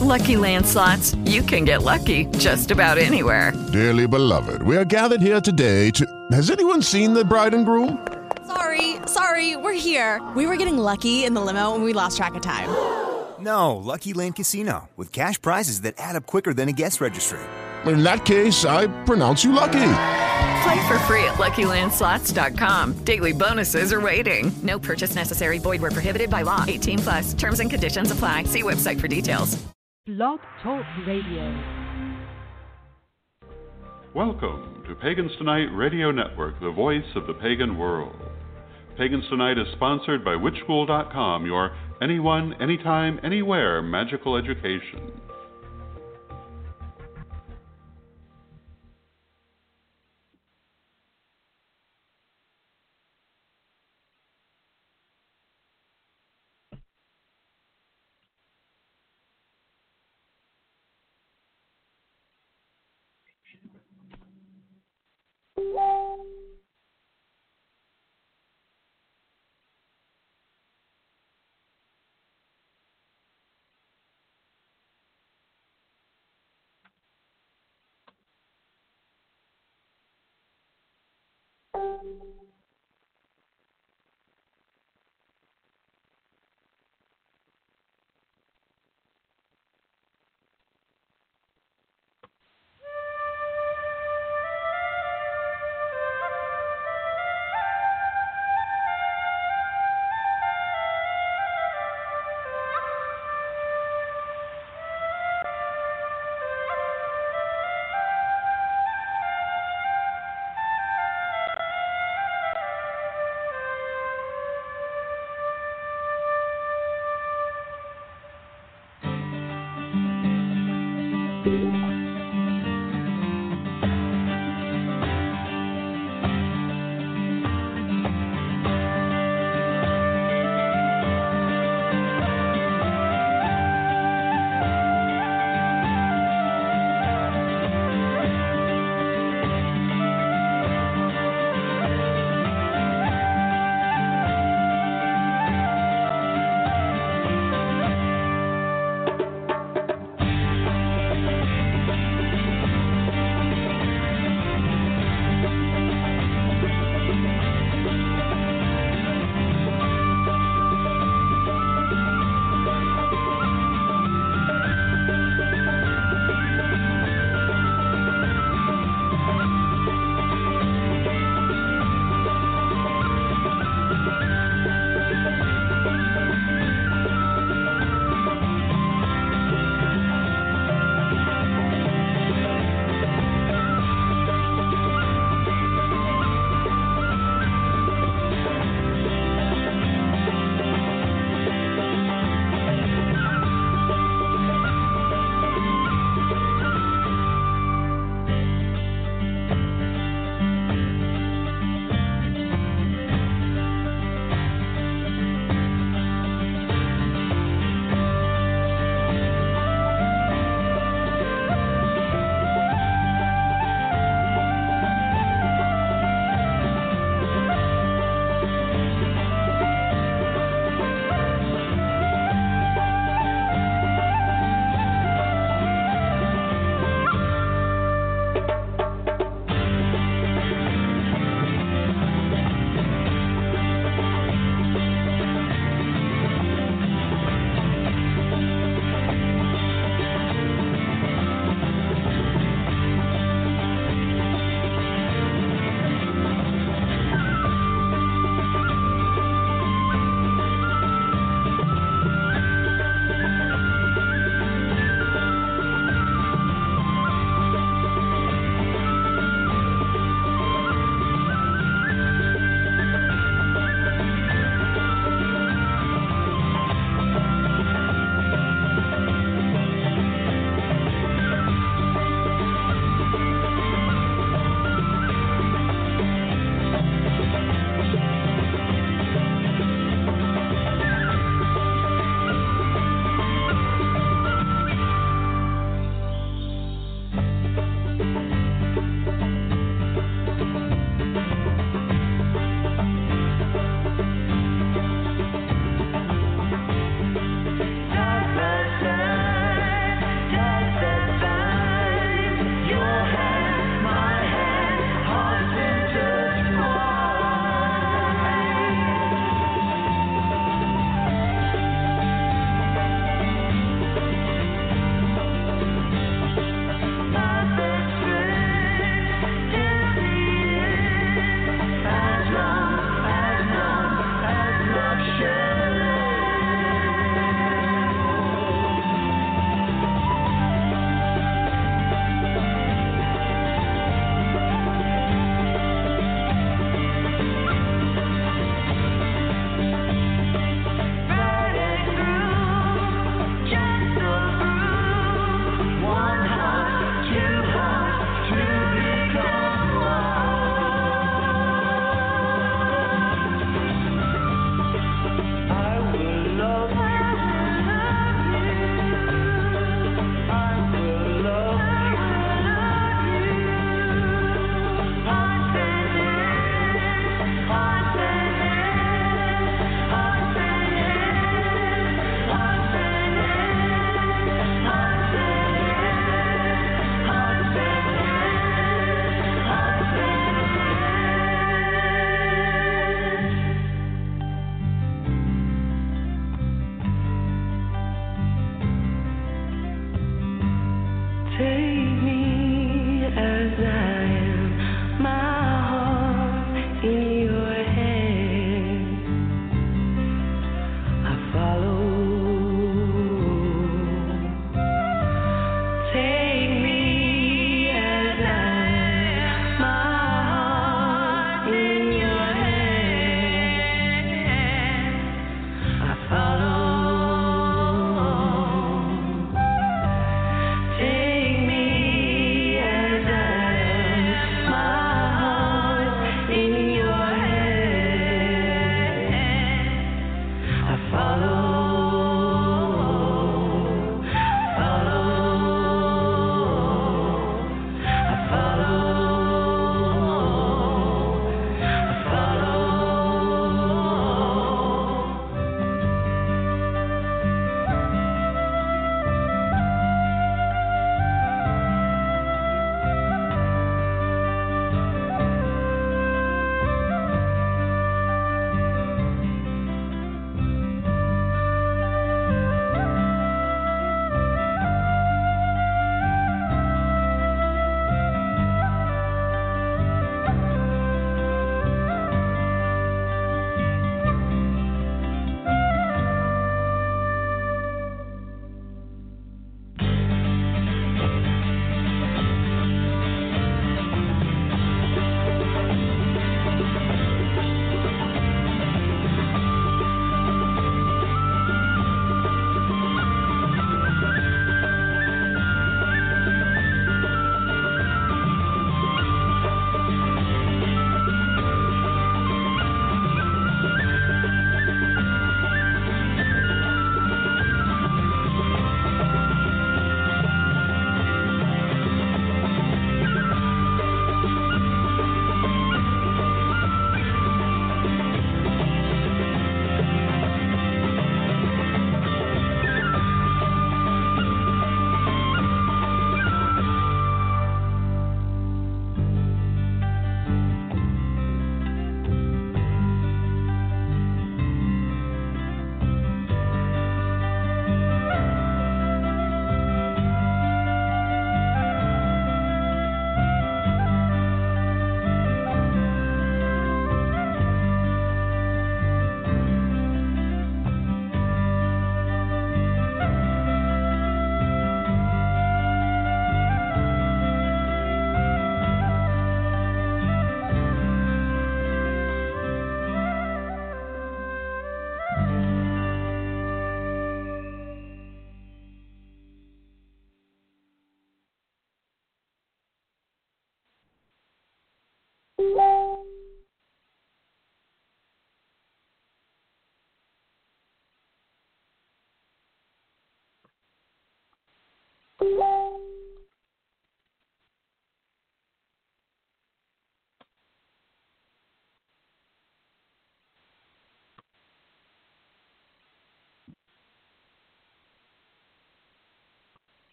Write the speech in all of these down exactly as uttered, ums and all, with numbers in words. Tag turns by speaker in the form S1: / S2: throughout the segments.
S1: Lucky Land Slots, you can get lucky just about anywhere.
S2: Dearly beloved, we are gathered here today to... Has anyone seen the bride and groom?
S3: Sorry, sorry, we're here. We were getting lucky in the limo and we lost track of time.
S4: No, Lucky Land Casino, with cash prizes that add up quicker than a guest registry.
S2: In that case, I pronounce you lucky.
S1: Play for free at Lucky Land Slots dot com. Daily bonuses are waiting. No purchase necessary. Void where prohibited by law. eighteen plus. Terms and conditions apply. See website for details.
S5: Blog Talk Radio.
S6: Welcome to Pagans Tonight Radio Network, the voice of the pagan world. Pagans Tonight is sponsored by witch school dot com, your anyone, anytime, anywhere magical education.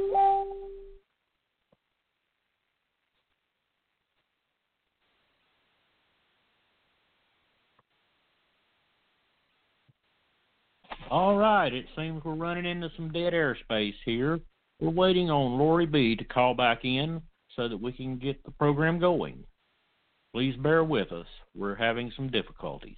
S7: All right, it seems we're running into some dead airspace here. We're waiting on Lori B to call back in so that we can get the program going. Please bear with us. We're having some difficulties.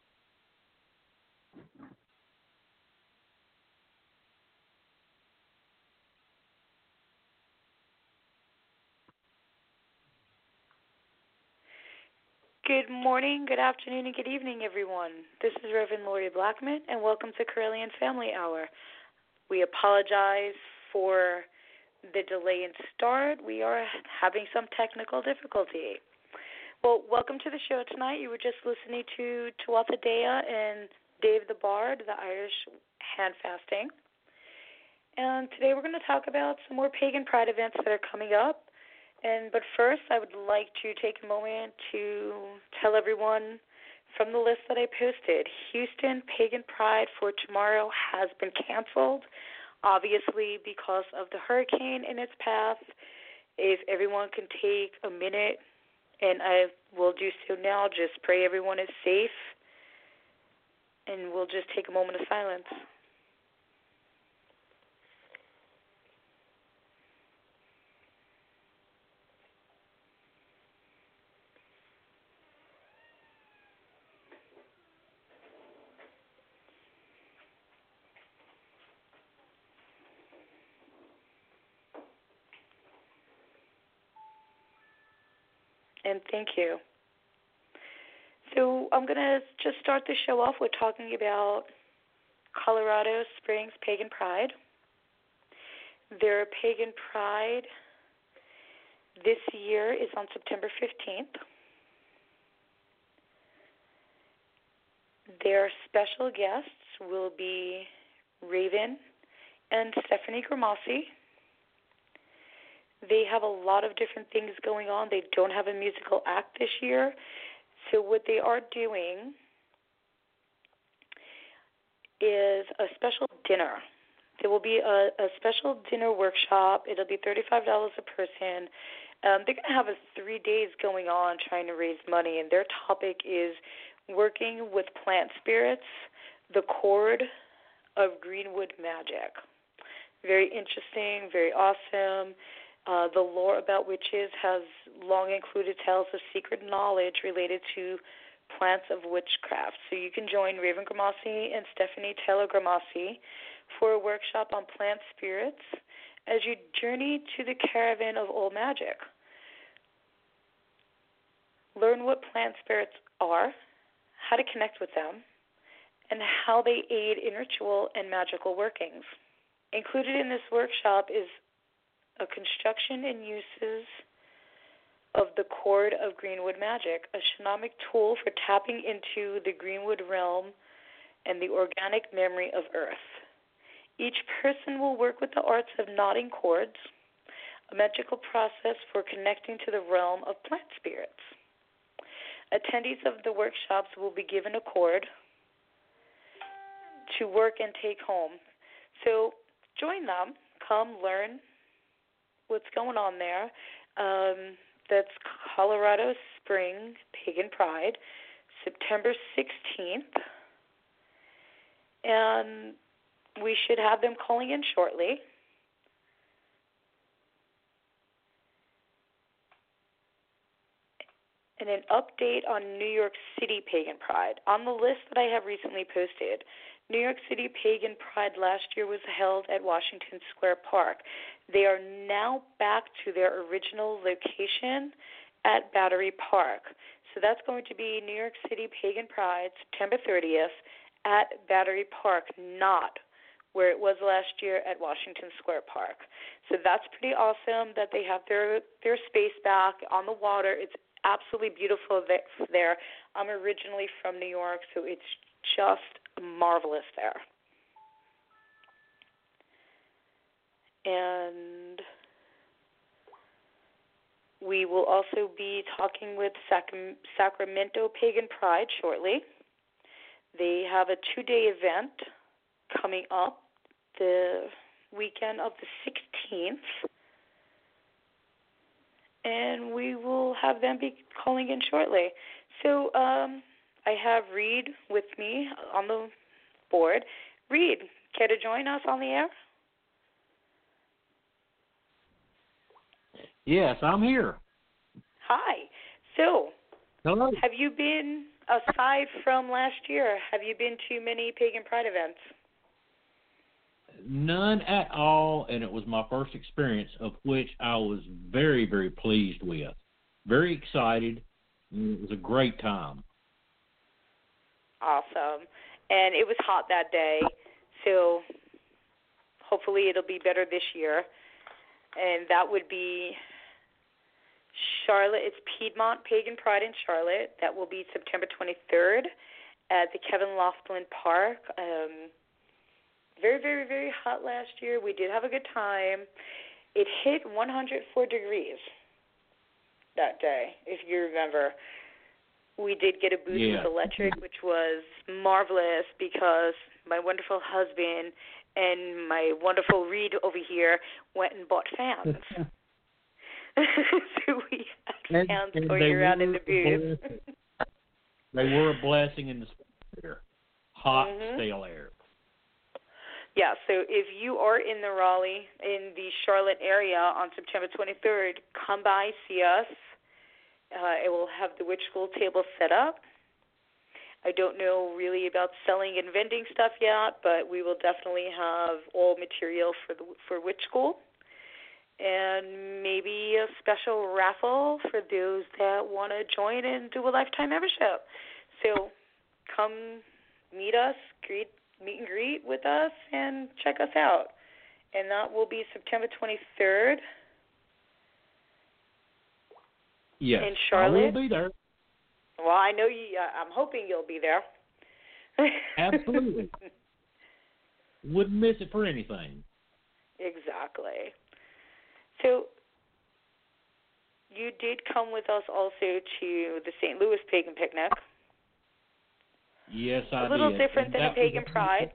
S8: Good morning, good afternoon, and good evening, everyone. This is Reverend Lori Blackman, and welcome to Correllian Family Hour. We apologize for the delay in start. We are having some technical difficulty. Well, welcome to the show tonight. You were just listening to Tuatha Dea and Dave the Bard, the Irish hand fasting. And today we're going to talk about some more pagan pride events that are coming up. And but first, I would like to take a moment to tell everyone from the list that I posted, Houston Pagan Pride for tomorrow has been canceled, obviously because of the hurricane in its path. If everyone can take a minute, and I will do so now, just pray everyone is safe, and we'll just take a moment of silence. And thank you. So I'm going to just start the show off with talking about Colorado Springs Pagan Pride. Their Pagan Pride this year is on September fifteenth. Their special guests will be Raven and Stephanie Grimassi. They have a lot of different things going on. They don't have a musical act this year. So what they are doing is a special dinner. There will be a, a special dinner workshop. It'll be thirty-five dollars a person. Um, they're going to have a three days going on trying to raise money, and their topic is working with plant spirits, the cord of Greenwood magic. Very interesting, very awesome. Uh, the lore about witches has long included tales of secret knowledge related to plants of witchcraft. So you can join Raven Grimassi and Stephanie Taylor Grimassi for a workshop on plant spirits as you journey to the caravan of old magic. Learn what plant spirits are, how to connect with them, and how they aid in ritual and magical workings. Included in this workshop is a construction and uses of the cord of Greenwood magic, a shamanic tool for tapping into the Greenwood realm and the organic memory of Earth. Each person will work with the arts of knotting cords, a magical process for connecting to the realm of plant spirits. Attendees of the workshops will be given a cord to work and take home. So join them, come learn what's going on there. Um, that's Colorado Spring Pagan Pride, September sixteenth. And we should have them calling in shortly. And an update on New York City Pagan Pride. On the list that I have recently posted, New York City Pagan Pride last year was held at Washington Square Park. They are now back to their original location at Battery Park. So that's going to be New York City Pagan Pride, September thirtieth, at Battery Park, not where it was last year at Washington Square Park. So that's pretty awesome that they have their, their space back on the water. It's absolutely beautiful there. I'm originally from New York, so it's just marvelous there. And we will also be talking with Sac- Sacramento Pagan Pride shortly. They have a two-day event coming up. The weekend of the sixteenth. And we will have them be calling in shortly. So um, I have Reed with me on the board. Reed, care to join us on the air?
S7: Yes, I'm here.
S8: Hi. So,
S7: Hello.
S8: have you been, aside from last year, have you been to many Pagan Pride events?
S7: None at all, and it was my first experience, of which I was very, very pleased with. Very excited. It was a great time.
S8: Awesome. And it was hot that day, so hopefully it'll be better this year. And that would be Charlotte. It's Piedmont Pagan Pride in Charlotte. That will be September twenty-third at the Kevin Laughlin Park. Um, very, very, very hot last year. We did have a good time. It hit one hundred four degrees that day, if you remember. We did get a booth
S7: yeah.
S8: with electric, which was marvelous because my wonderful husband and my wonderful Reed over here went and bought fans. So we had
S7: and,
S8: fans
S7: and
S8: going around in the booth.
S7: They were a blessing in the air. Hot,
S8: mm-hmm.
S7: stale air.
S8: Yeah, so if you are in the Raleigh, in the Charlotte area on September twenty-third, come by, see us. Uh, it will have the Witch School table set up. I don't know really about selling and vending stuff yet, but we will definitely have all material for the for Witch School. And maybe a special raffle for those that want to join and do a lifetime membership. So come meet us, greet, meet and greet with us, and check us out. And that will be September twenty-third.
S7: Yes,
S8: in Charlotte.
S7: I will be there.
S8: Well, I know you. Uh, I'm hoping you'll be there.
S7: Absolutely. Wouldn't miss it for anything.
S8: Exactly. So you did come with us also to the Saint Louis Pagan Picnic.
S7: Yes, I did.
S8: A little did. different
S7: and
S8: than a Pagan
S7: was,
S8: Pride.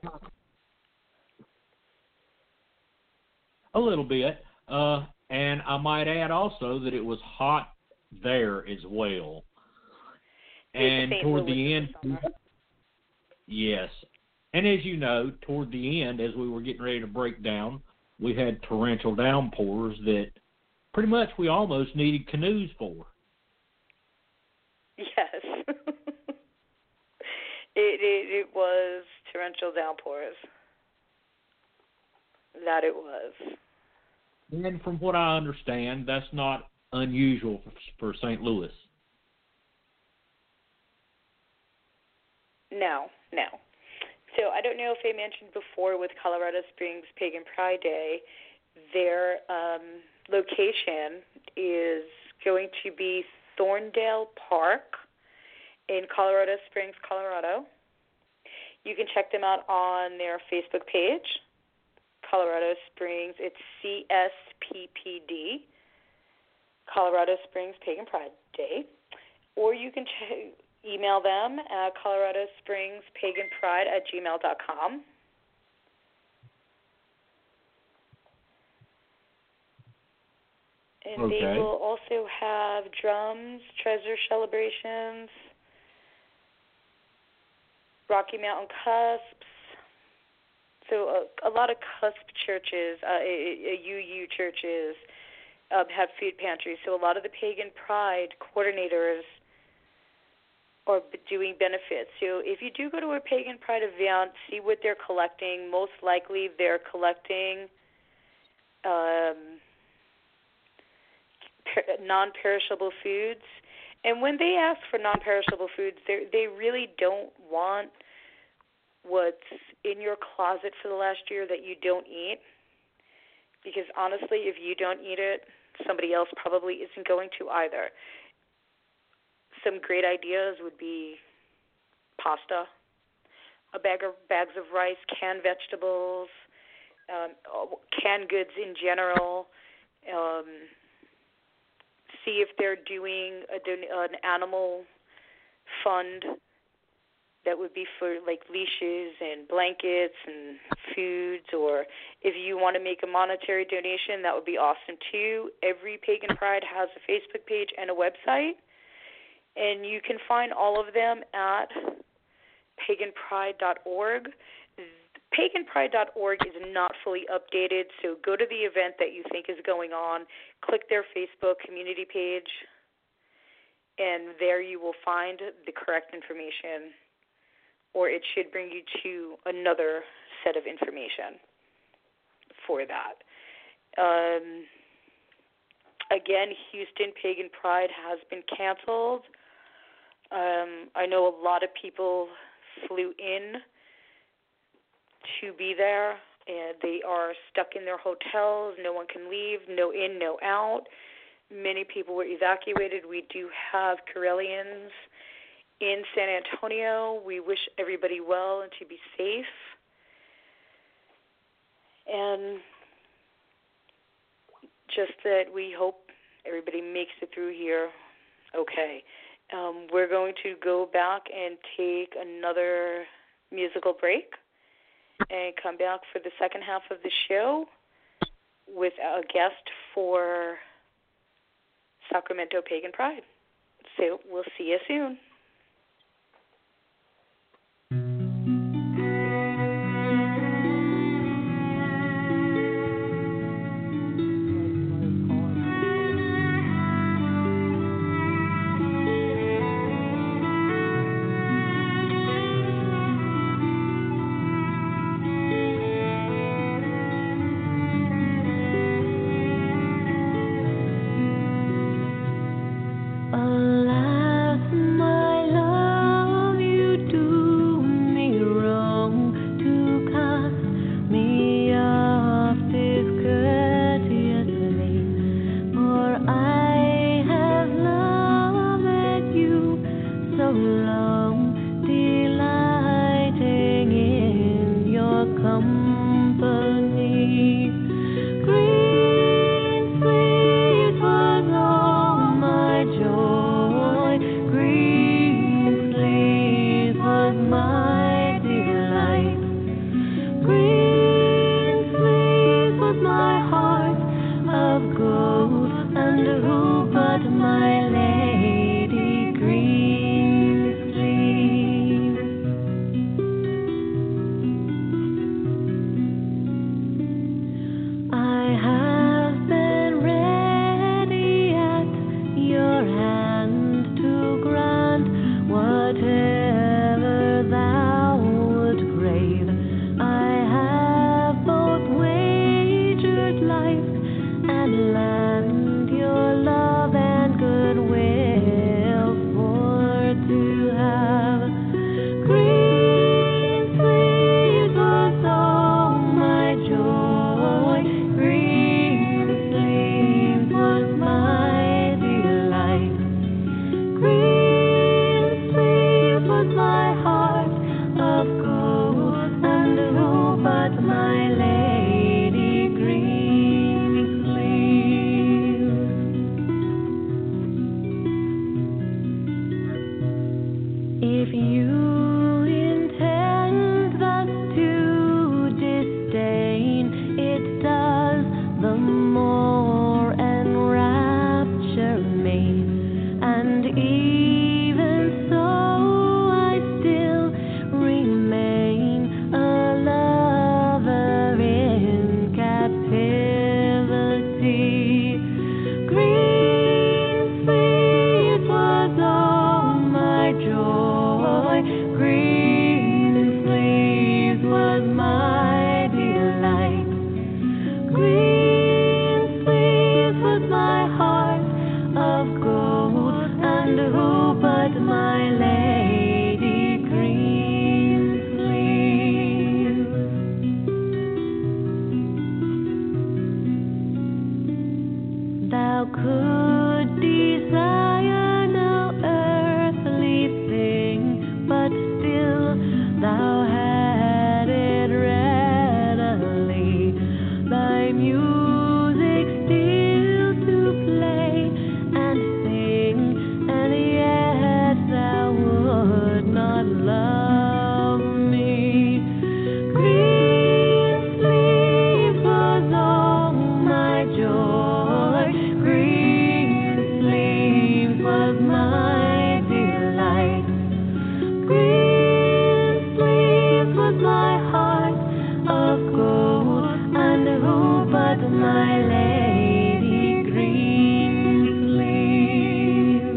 S7: A little bit. Uh, and I might add also that it was hot there as well. And toward the end, yes. And as you know, toward the end, as we were getting ready to break down, we had torrential downpours that pretty much we almost needed canoes for.
S8: Yes. it, it it was torrential downpours. That it was.
S7: And from what I understand, that's not unusual for, for Saint Louis.
S8: No, no. So I don't know if I mentioned before with Colorado Springs Pagan Pride Day, their um, location is going to be Thorndale Park in Colorado Springs, Colorado. You can check them out on their Facebook page, Colorado Springs. It's C S P P D, Colorado Springs Pagan Pride Day. Or you can ch- email them at Colorado Springs Pagan Pride at gmail dot com. And
S7: okay.
S8: they will also have drums, treasure celebrations, Rocky Mountain cusps. So a, a lot of cusp churches, uh, a, a U U churches, um, have food pantries. So a lot of the Pagan Pride coordinators are doing benefits. So if you do go to a Pagan Pride event, see what they're collecting. Most likely they're collecting um, per- non-perishable foods. And when they ask for non-perishable foods, they they really don't want what's in your closet for the last year that you don't eat. Because honestly, if you don't eat it, somebody else probably isn't going to either. Some great ideas would be pasta, a bag of bags of rice, canned vegetables, um, canned goods in general. Um, see if they're doing a, an animal fund that would be for like leashes and blankets and foods, or if you want to make a monetary donation, that would be awesome too. Every Pagan Pride has a Facebook page and a website, and you can find all of them at pagan pride dot org. pagan pride dot org is not fully updated, so go to the event that you think is going on, click their Facebook community page, and there you will find the correct information, or it should bring you to another set of information for that. Um, again, Houston Pagan Pride has been canceled. Um, I know a lot of people flew in to be there, and they are stuck in their hotels. No one can leave, no in, no out. Many people were evacuated. We do have Karelians in San Antonio. We wish everybody well and to be safe. And just that we hope everybody makes it through here okay. Um, we're going to go back and take another musical break and come back for the second half of the show with a guest for Sacramento Pagan Pride. So we'll see you soon.
S9: Green sleeves was my heart of gold, and who was my delight. Green sleeves was my heart of gold, and who but my lady green sleeves?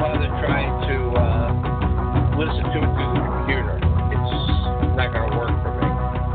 S10: bother trying to uh, listen to it through the computer. It's not going to work for me.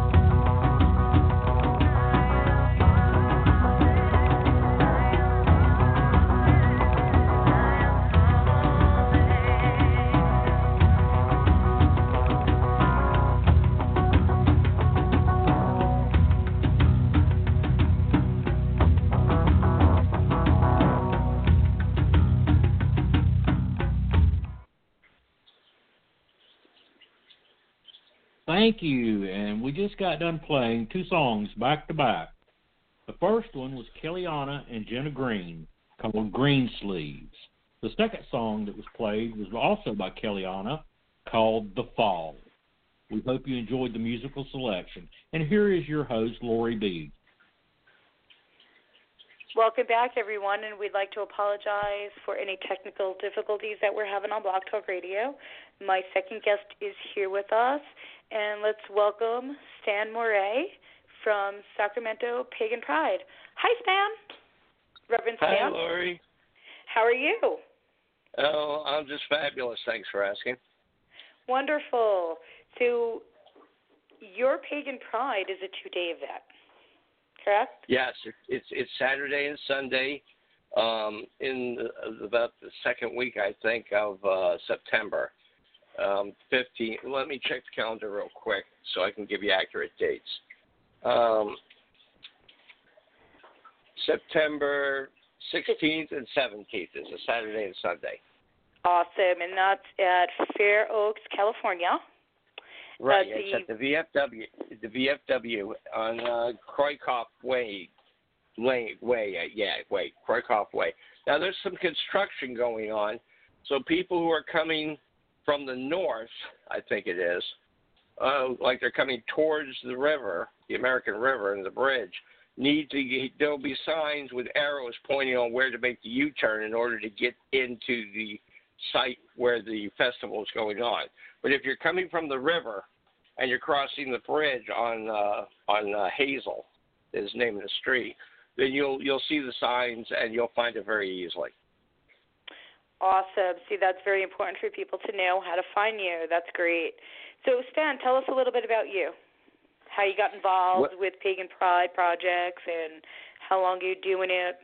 S7: Thank you, and we just got done playing two songs back to back. The first one was Kellyana and Jenna Green, called Green Sleeves. The second song that was played was also by Kellyana, called The Fall. We hope you enjoyed the musical selection. And here is your host, Lori B.
S8: Welcome back, everyone, and we'd like to apologize for any technical difficulties that we're having on Blog Talk Radio. My second guest is here with us, and let's welcome Stan Moret from Sacramento Pagan Pride. Hi, Stan. Reverend Stan.
S10: Hi, Lori.
S8: How are you?
S10: Oh, I'm just fabulous. Thanks for asking.
S8: Wonderful. So your Pagan Pride is a two-day event, correct?
S10: Yes, it, it's it's Saturday and Sunday um, in the, about the second week, I think, of uh, September. Um, fifteen. Let me check the calendar real quick so I can give you accurate dates. Um, September sixteenth and seventeenth is a Saturday and Sunday.
S8: Awesome, and that's at Fair Oaks, California.
S10: Right,
S8: uh, the,
S10: it's at the V F W, the V F W on uh, Kroikoff Way, Way, Way, uh, yeah, Way, Kroikoff Way. Now there's some construction going on, so people who are coming from the north, I think it is, uh, like they're coming towards the river, the American River and the bridge, need to, there'll be signs with arrows pointing on where to make the U-turn in order to get into the site where the festival is going on. But if you're coming from the river and you're crossing the bridge on uh, on uh, Hazel, is the name of the street, then you'll you'll see the signs and you'll find it very easily.
S8: Awesome. See, that's very important for people to know how to find you. That's great. So, Stan, tell us a little bit about you, how you got involved what? with Pagan Pride projects and how long you're doing it.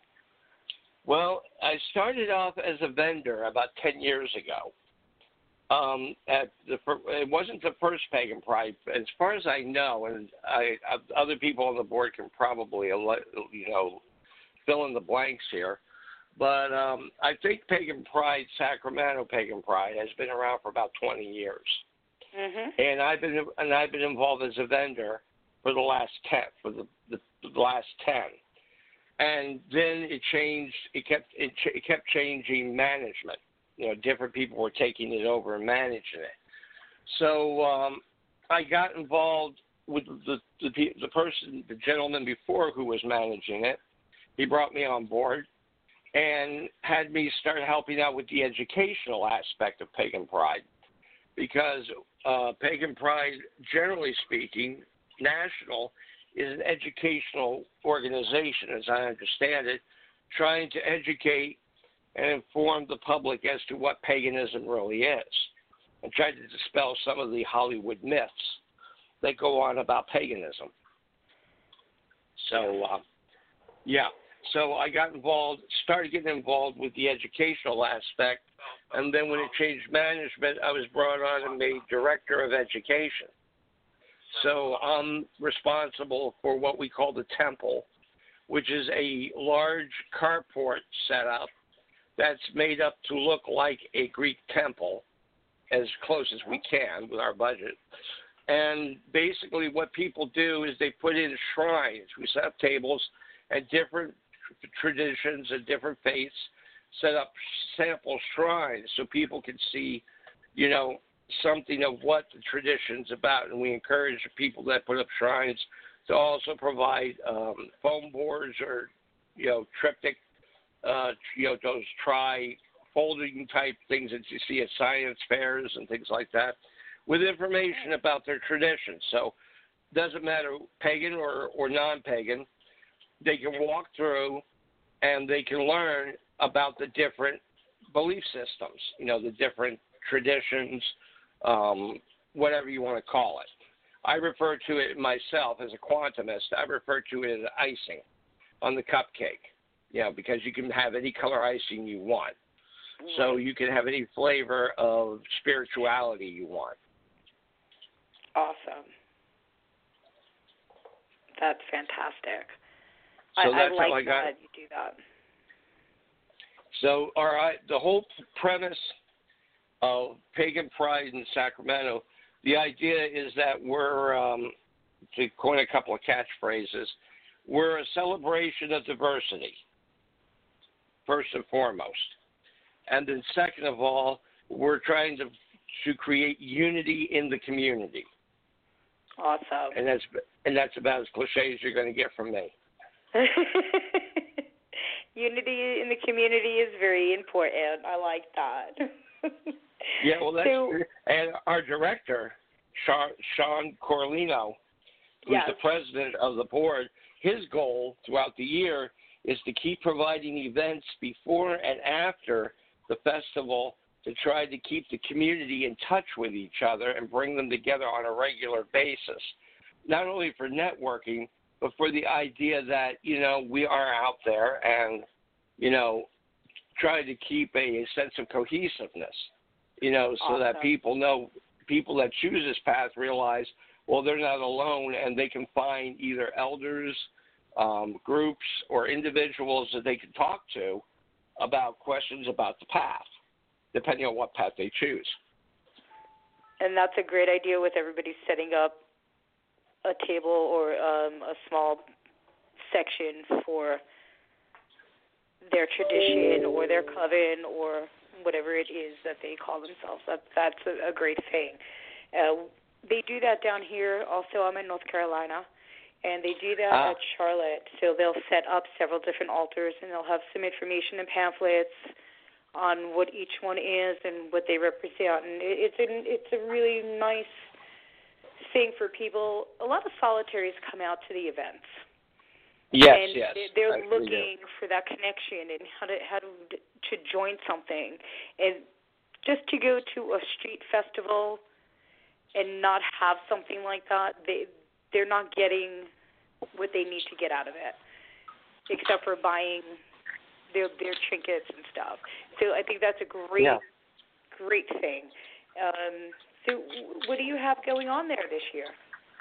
S10: Well, I started off as a vendor about ten years ago. Um, at the, it wasn't the first Pagan Pride, as far as I know, and I, other people on the board can probably, you know, fill in the blanks here. But um, I think Pagan Pride, Sacramento Pagan Pride, has been around for about twenty years,
S8: mm-hmm.
S10: and I've been and I've been involved as a vendor for the last ten, for the, the, the last ten, and then it changed. It kept it, ch- it kept changing management. You know, different people were taking it over and managing it. So um, I got involved with the, the the person, the gentleman before who was managing it. He brought me on board and had me start helping out with the educational aspect of Pagan Pride, because uh, Pagan Pride, generally speaking, national, is an educational organization, as I understand it, trying to educate and inform the public as to what paganism really is, and try to dispel some of the Hollywood myths that go on about paganism. So, uh, yeah. So I got involved, started getting involved with the educational aspect, and then when it changed management, I was brought on and made director of education. So I'm responsible for what we call the temple, which is a large carport setup that's made up to look like a Greek temple, as close as we can with our budget. And basically what people do is they put in shrines. We set up tables and different traditions and different faiths set up sample shrines so people can see, you know, something of what the tradition's about. And we encourage people that put up shrines to also provide um, foam boards or, you know, triptych, uh, you know, those tri-folding type things that you see at science fairs and things like that, with information about their traditions. So it doesn't matter pagan or, or non-pagan, they can walk through and they can learn about the different belief systems, you know, the different traditions, um, whatever you want to call it. I refer to it myself as a quantumist. I refer to it as icing on the cupcake, you know, because you can have any color icing you want. So you can have any flavor of spirituality you want.
S8: Awesome. That's fantastic.
S10: So
S8: I,
S10: that's
S8: I like
S10: how I got
S8: that you do that.
S10: So, all right, the whole premise of Pagan Pride in Sacramento, the idea is that we're, um, to coin a couple of catchphrases, we're a celebration of diversity, first and foremost. And then second of all, we're trying to to create unity in the community.
S8: Awesome.
S10: And that's and that's about as cliche as you're going to get from me.
S8: Unity in the community is very important. I like that.
S10: Yeah, well, that's
S8: so,
S10: and our director, Sean, Sean Corlino, who's
S8: yes.
S10: the president of the board, his goal throughout the year is to keep providing events before and after the festival to try to keep the community in touch with each other and bring them together on a regular basis, not only for networking, but for the idea that, you know, we are out there and, you know, try to keep a, a sense of cohesiveness, you know, so
S8: awesome.
S10: that people know, people that choose this path realize, well, they're not alone and they can find either elders, um, groups, or individuals that they can talk to about questions about the path, depending on what path they choose.
S8: And that's a great idea with everybody setting up a table or um, a small section for their tradition or their coven or whatever it is that they call themselves. That, that's a, a great thing. Uh, they do that down here. Also, I'm in North Carolina, and they do that ah. at Charlotte. So they'll set up several different altars, and they'll have some information and pamphlets on what each one is and what they represent. And it's a, it's a really nice thing for people. A lot of solitaries come out to the events.
S10: Yes,
S8: and
S10: yes.
S8: They're looking for that connection and how to how to to join something. And just to go to a street festival and not have something like that, they they're not getting what they need to get out of it, except for buying their their trinkets and stuff. So I think that's a great, yeah. great thing. Um, so what do you have going on there this year?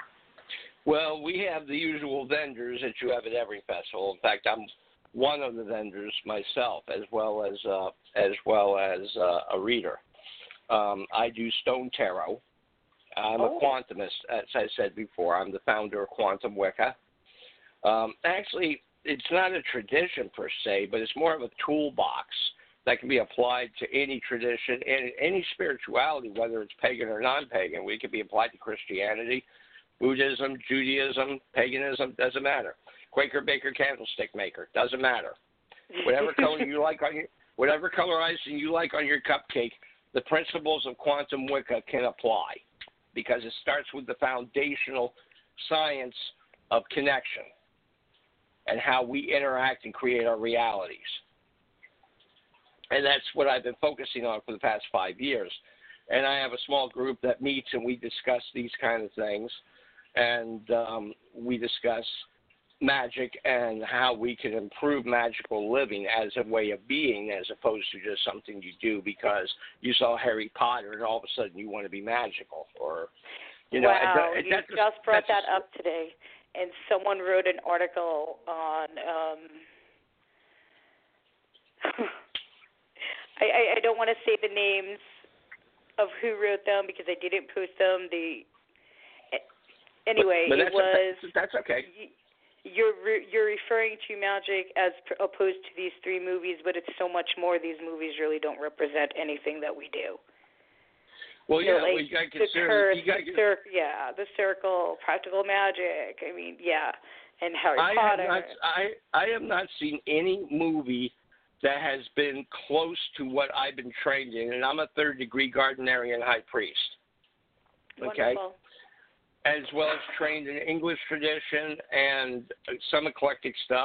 S10: Well, we have the usual vendors that you have at every festival. In fact, I'm one of the vendors myself, as well as uh, as well as uh, a reader. Um, I do stone tarot. I'm
S8: oh.
S10: a quantumist, as I said before. I'm the founder of Quantum Wicca. Um, actually, it's not a tradition per se, but it's more of a toolbox that can be applied to any tradition and any spirituality, whether it's pagan or non-pagan. We can be applied to Christianity, Buddhism, Judaism, paganism, doesn't matter. Quaker baker, candlestick maker, doesn't matter. Whatever color you like on your, whatever color icing you like on your cupcake, the principles of Quantum Wicca can apply, because it starts with the foundational science of connection and how we interact and create our realities. And that's what I've been focusing on for the past five years. And I have a small group that meets and we discuss these kind of things. And um, we discuss magic and how we can improve magical living as a way of being, as opposed to just something you do because you saw Harry Potter and all of a sudden you want to be magical. Or, you know,
S8: wow,
S10: it, it,
S8: you
S10: that's
S8: just brought
S10: that's
S8: that up today. And someone wrote an article on, um, I, I, I don't want to say the names of who wrote them because I didn't post them. The Anyway,
S10: but, but
S8: it was.
S10: Okay. That's okay.
S8: You're you're referring to magic as opposed to these three movies, but it's so much more. These movies really don't represent anything that we do.
S10: Well,
S8: so
S10: yeah,
S8: like
S10: well, you got to
S8: the
S10: consider.
S8: curse,
S10: You gotta
S8: the cir- yeah, the circle, practical magic. I mean, yeah, and Harry
S10: I
S8: Potter.
S10: Have not, I I have not seen any movie that has been close to what I've been trained in, and I'm a third degree Gardnerian high priest. Okay.
S8: Wonderful.
S10: As well as trained in English tradition and some eclectic stuff,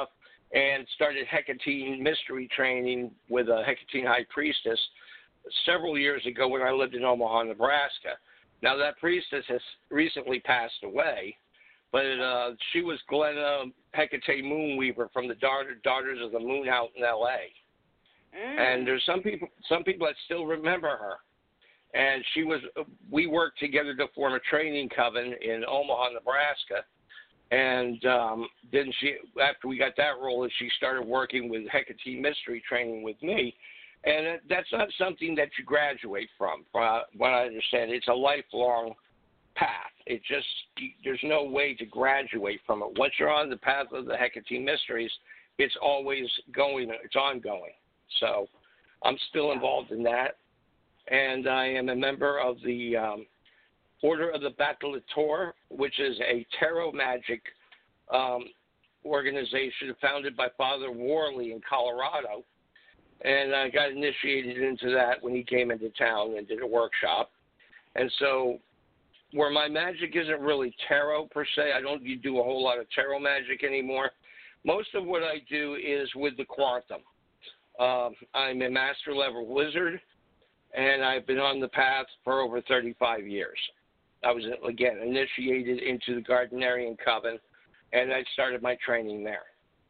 S10: and started Hecatine mystery training with a Hecatine high priestess several years ago when I lived in Omaha, Nebraska. Now, that priestess has recently passed away, but uh, she was Glenna Hecate Moonweaver from the Daughter, Daughters of the Moon out in L A Mm. And there's some people, some people that still remember her. And she was, we worked together to form a training coven in Omaha, Nebraska. And um, then she, after we got that role, she started working with Hecatine mystery training with me. And that's not something that you graduate from, from what I understand. It's a lifelong path. It just, there's no way to graduate from it. Once you're on the path of the Hecatine mysteries, it's always going, it's ongoing. So I'm still involved in that. And I am a member of the um, Order of the Battletor, which is a tarot magic um, organization founded by Father Worley in Colorado. And I got initiated into that when he came into town and did a workshop. And so where my magic isn't really tarot per se, I don't do a whole lot of tarot magic anymore. Most of what I do is with the quantum. Um, I'm a master level wizard, and I've been on the path for over thirty-five years. I was, again, initiated into the Gardnerian Coven, and I started my training there.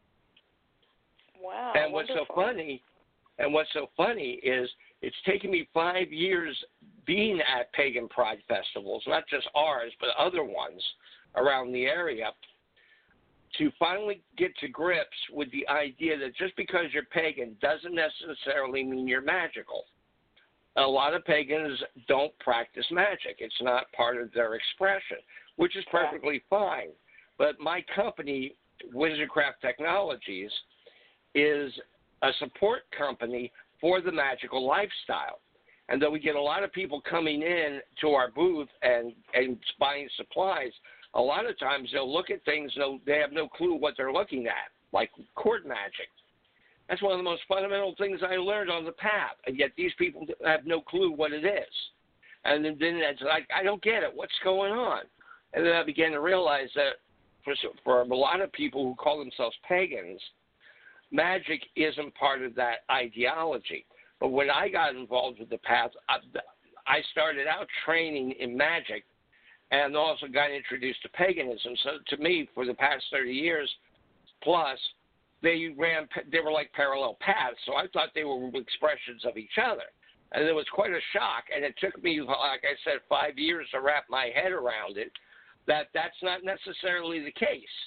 S8: Wow,
S10: and what's
S8: wonderful.
S10: so funny, and what's so funny is it's taken me five years being at pagan pride festivals, not just ours, but other ones around the area, to finally get to grips with the idea that just because you're pagan doesn't necessarily mean you're magical. A lot of pagans don't practice magic. It's not part of their expression, which is perfectly fine. But my company, Wizardcraft Technologies, is a support company for the magical lifestyle. And though we get a lot of people coming in to our booth and, and buying supplies, a lot of times they'll look at things and they have no clue what they're looking at, like cord magic. That's one of the most fundamental things I learned on the path, and yet these people have no clue what it is. And then, then it's like, I don't get it. What's going on? And then I began to realize that for, for a lot of people who call themselves pagans, magic isn't part of that ideology. But when I got involved with the path, I, I started out training in magic and also got introduced to paganism. So to me, for the past thirty years plus, they ran, they were like parallel paths. So I thought they were expressions of each other. And it was quite a shock. And it took me, like I said, five years to wrap my head around it, that that's not necessarily the case.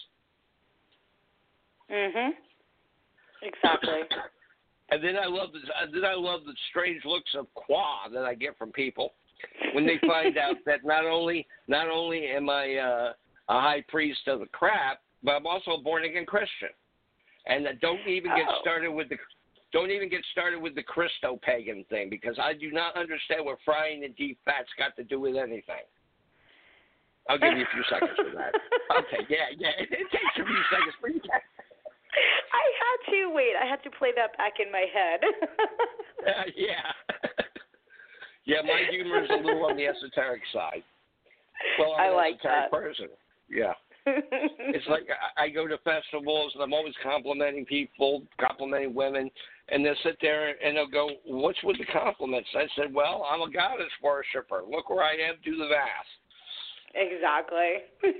S8: Mhm. Exactly.
S10: And then I love the then I love the strange looks of qua that I get from people when they find out that not only not only am I uh, a high priest of the crap, but I'm also a born again Christian. And that don't even get
S8: oh.
S10: started with the don't even get started with the Christo pagan thing, because I do not understand what frying and deep fat's got to do with anything. I'll give you a few seconds for that. Okay, yeah, yeah. It, it takes a few seconds, but you can.
S8: I had to wait. I had to play that back in my head.
S10: uh, yeah. Yeah, my humor is a little on the esoteric side. Well, I'm
S8: I
S10: an
S8: like
S10: esoteric
S8: that.
S10: person. Yeah. It's like I, I go to festivals and I'm always complimenting people, complimenting women, and they'll sit there and they'll go, "What's with the compliments?" I said, "Well, I'm a goddess worshiper. Look where I am, do the math."
S8: Exactly.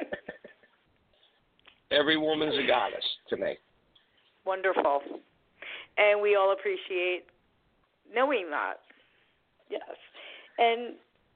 S10: Every woman's a goddess to me.
S8: Wonderful. And we all appreciate knowing that. Yes. And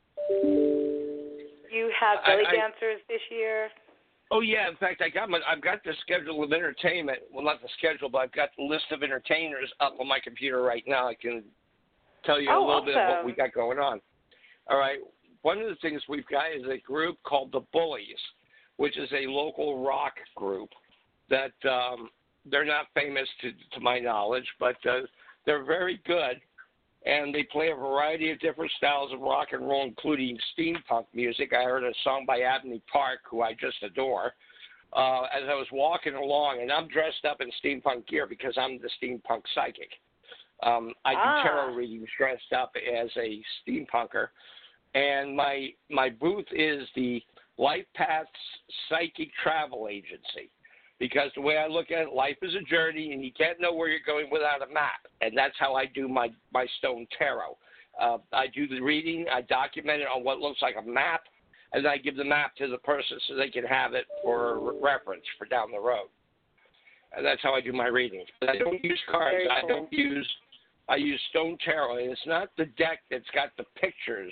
S8: you have belly
S10: I, I,
S8: dancers this year?
S10: Oh yeah, in fact, I got my, I've got the schedule of entertainment. Well, not the schedule, but I've got the list of entertainers up on my computer right now. I can tell you
S8: oh,
S10: a little
S8: awesome.
S10: bit of what we got going on. All right. One of the things we've got is a group called the Bullies, which is a local rock group that um, they're not famous to, to my knowledge, but uh, they're very good, and they play a variety of different styles of rock and roll, including steampunk music. I heard a song by Abney Park, who I just adore, uh, as I was walking along, and I'm dressed up in steampunk gear because I'm the steampunk psychic. Um, I do
S8: ah.
S10: tarot readings dressed up as a steampunker, and my my booth is the Life Paths Psychic Travel Agency. Because the way I look at it, life is a journey, and you can't know where you're going without a map. And that's how I do my, my stone tarot. Uh, I do the reading, I document it on what looks like a map, and then I give the map to the person so they can have it for reference for down the road. And that's how I do my readings. But I don't use cards.
S8: Very
S10: I
S8: cool.
S10: don't use, I use stone tarot, and it's not the deck that's got the pictures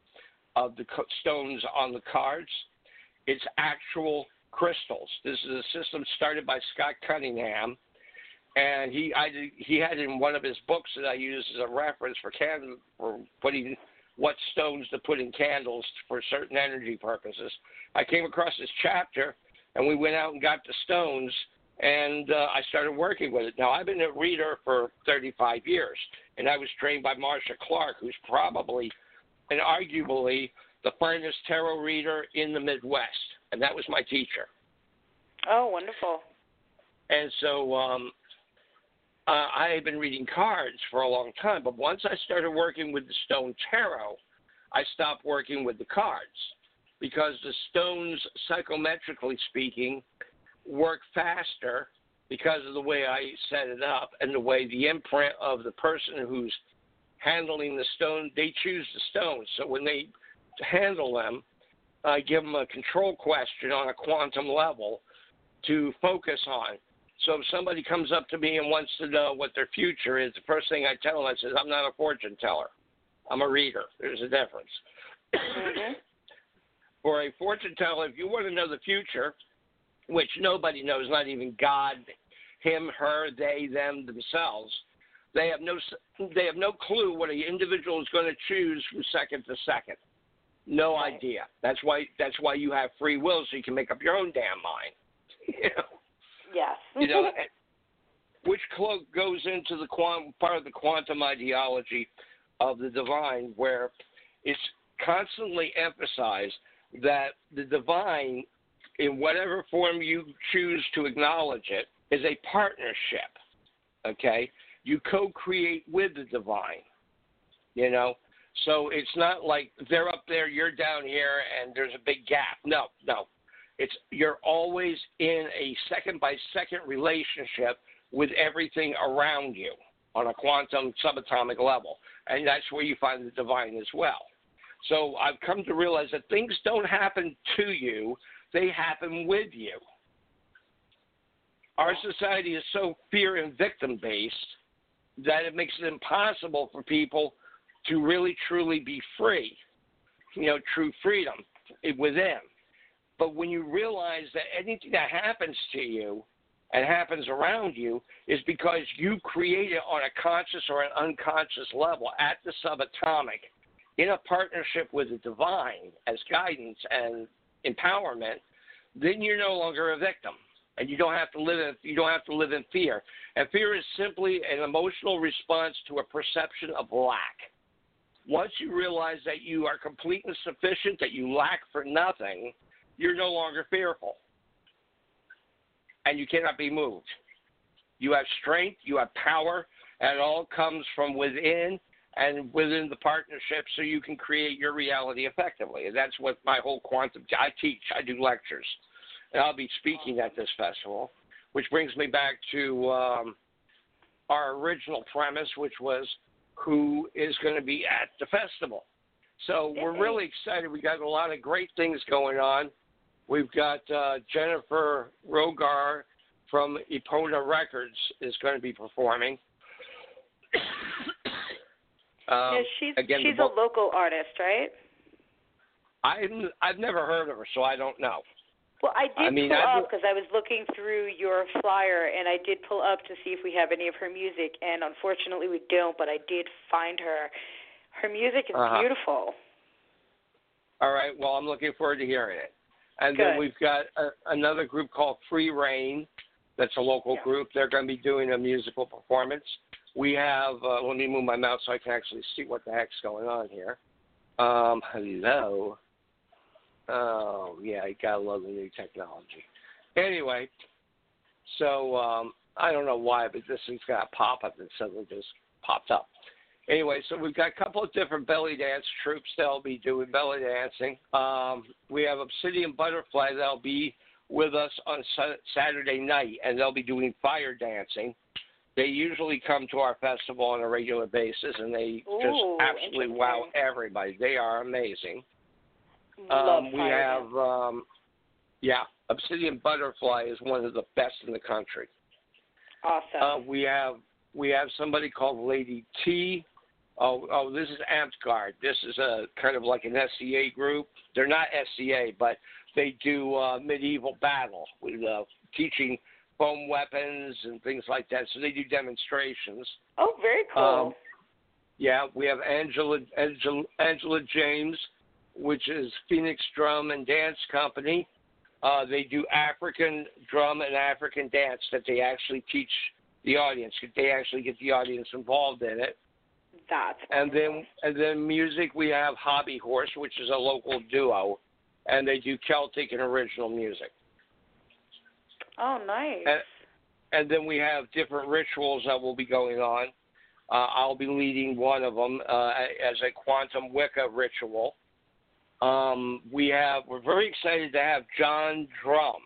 S10: of the stones on the cards. It's actual crystals. This is a system started by Scott Cunningham, and he I did, he had in one of his books that I use as a reference for can for putting what stones to put in candles for certain energy purposes. I came across this chapter, and we went out and got the stones, and uh, I started working with it. Now, I've been a reader for thirty-five years, and I was trained by Marcia Clark, who's probably and arguably the finest tarot reader in the Midwest, and that was my teacher.
S8: Oh, wonderful.
S10: And so um, uh, I had been reading cards for a long time, but once I started working with the stone tarot, I stopped working with the cards because the stones, psychometrically speaking, work faster because of the way I set it up and the way the imprint of the person who's handling the stone, they choose the stones. So when they handle them, I give them a control question on a quantum level to focus on. So if somebody comes up to me and wants to know what their future is, the first thing I tell them, I say, I'm not a fortune teller. I'm a reader. There's a difference.
S8: Mm-hmm.
S10: For a fortune teller, if you want to know the future, which nobody knows, not even God, him, her, they, them, themselves, they have no they have no clue what an individual is going to choose from second to second. No
S8: right.
S10: idea. That's why that's why you have free will, so you can make up your own damn mind. You know?
S8: Yes.
S10: You know, which clo- goes into the quantum, part of the quantum ideology of the divine, where it's constantly emphasized that the divine, in whatever form you choose to acknowledge it, is a partnership. Okay? You co-create with the divine. You know? So it's not like they're up there, you're down here, and there's a big gap. No, no. It's you're always in a second-by-second relationship with everything around you on a quantum subatomic level. And that's where you find the divine as well. So I've come to realize that things don't happen to you, they happen with you. Our society is so fear and victim-based that it makes it impossible for people to really, truly be free, you know, true freedom within. But when you realize that anything that happens to you and happens around you is because you create it on a conscious or an unconscious level at the subatomic in a partnership with the divine as guidance and empowerment, then you're no longer a victim. And you don't have to live in you don't have to live in fear. And fear is simply an emotional response to a perception of lack. Once you realize that you are complete and sufficient, that you lack for nothing, you're no longer fearful. And you cannot be moved. You have strength, you have power, and it all comes from within and within the partnership so you can create your reality effectively. And that's what my whole quantum, I teach, I do lectures. And I'll be speaking at this festival, which brings me back to um, our original premise, which was who is going to be at the festival. So we're really excited. We got a lot of great things going on. We've got uh, Jennifer Rogar from Epona Records is going to be performing. um,
S8: yeah, she's
S10: again,
S8: she's
S10: book,
S8: a local artist, right?
S10: I've, I've never heard of her, so I don't know.
S8: Well, I did
S10: I mean,
S8: pull
S10: I've,
S8: up because I was looking through your flyer, and I did pull up to see if we have any of her music, and unfortunately we don't, but I did find her. Her music is
S10: uh-huh.
S8: beautiful.
S10: All right, well, I'm looking forward to hearing it. And
S8: Good.
S10: then we've got a, another group called Free Reign. That's a local
S8: yeah. group.
S10: They're going to be doing a musical performance. We have, uh, let me move my mouse so I can actually see what the heck's going on here. Um, hello. Oh, yeah, I got to love the new technology. Anyway, so um, I don't know why, but this thing's got a pop-up and suddenly just popped up. Anyway, so we've got a couple of different belly dance troupes that'll be doing belly dancing. Um, we have Obsidian Butterfly that'll be with us on Saturday night, and they'll be doing fire dancing. They usually come to our festival on a regular basis, and they
S8: Ooh,
S10: just absolutely wow everybody. They are amazing.
S8: Love
S10: Um, we
S8: fire
S10: have,
S8: dance.
S10: um, yeah, Obsidian Butterfly is one of the best in the country.
S8: Awesome.
S10: Uh, we have we have somebody called Lady T. Oh, oh, this is Amped Guard. This is a kind of like an S C A group. They're not S C A, but they do uh, medieval battle with uh, teaching foam weapons and things like that. So they do demonstrations.
S8: Oh, very cool.
S10: Um, yeah, we have Angela, Angela Angela James, which is Phoenix Drum and Dance Company. Uh, they do African drum and African dance that they actually teach the audience. They actually get the audience involved in it.
S8: That's
S10: and then and then music, we have Hobby Horse, which is a local duo, and they do Celtic and original music.
S8: Oh, nice.
S10: And, and then we have different rituals that will be going on. Uh, I'll be leading one of them uh, as a quantum Wicca ritual. Um, we have we're very excited to have John Drum,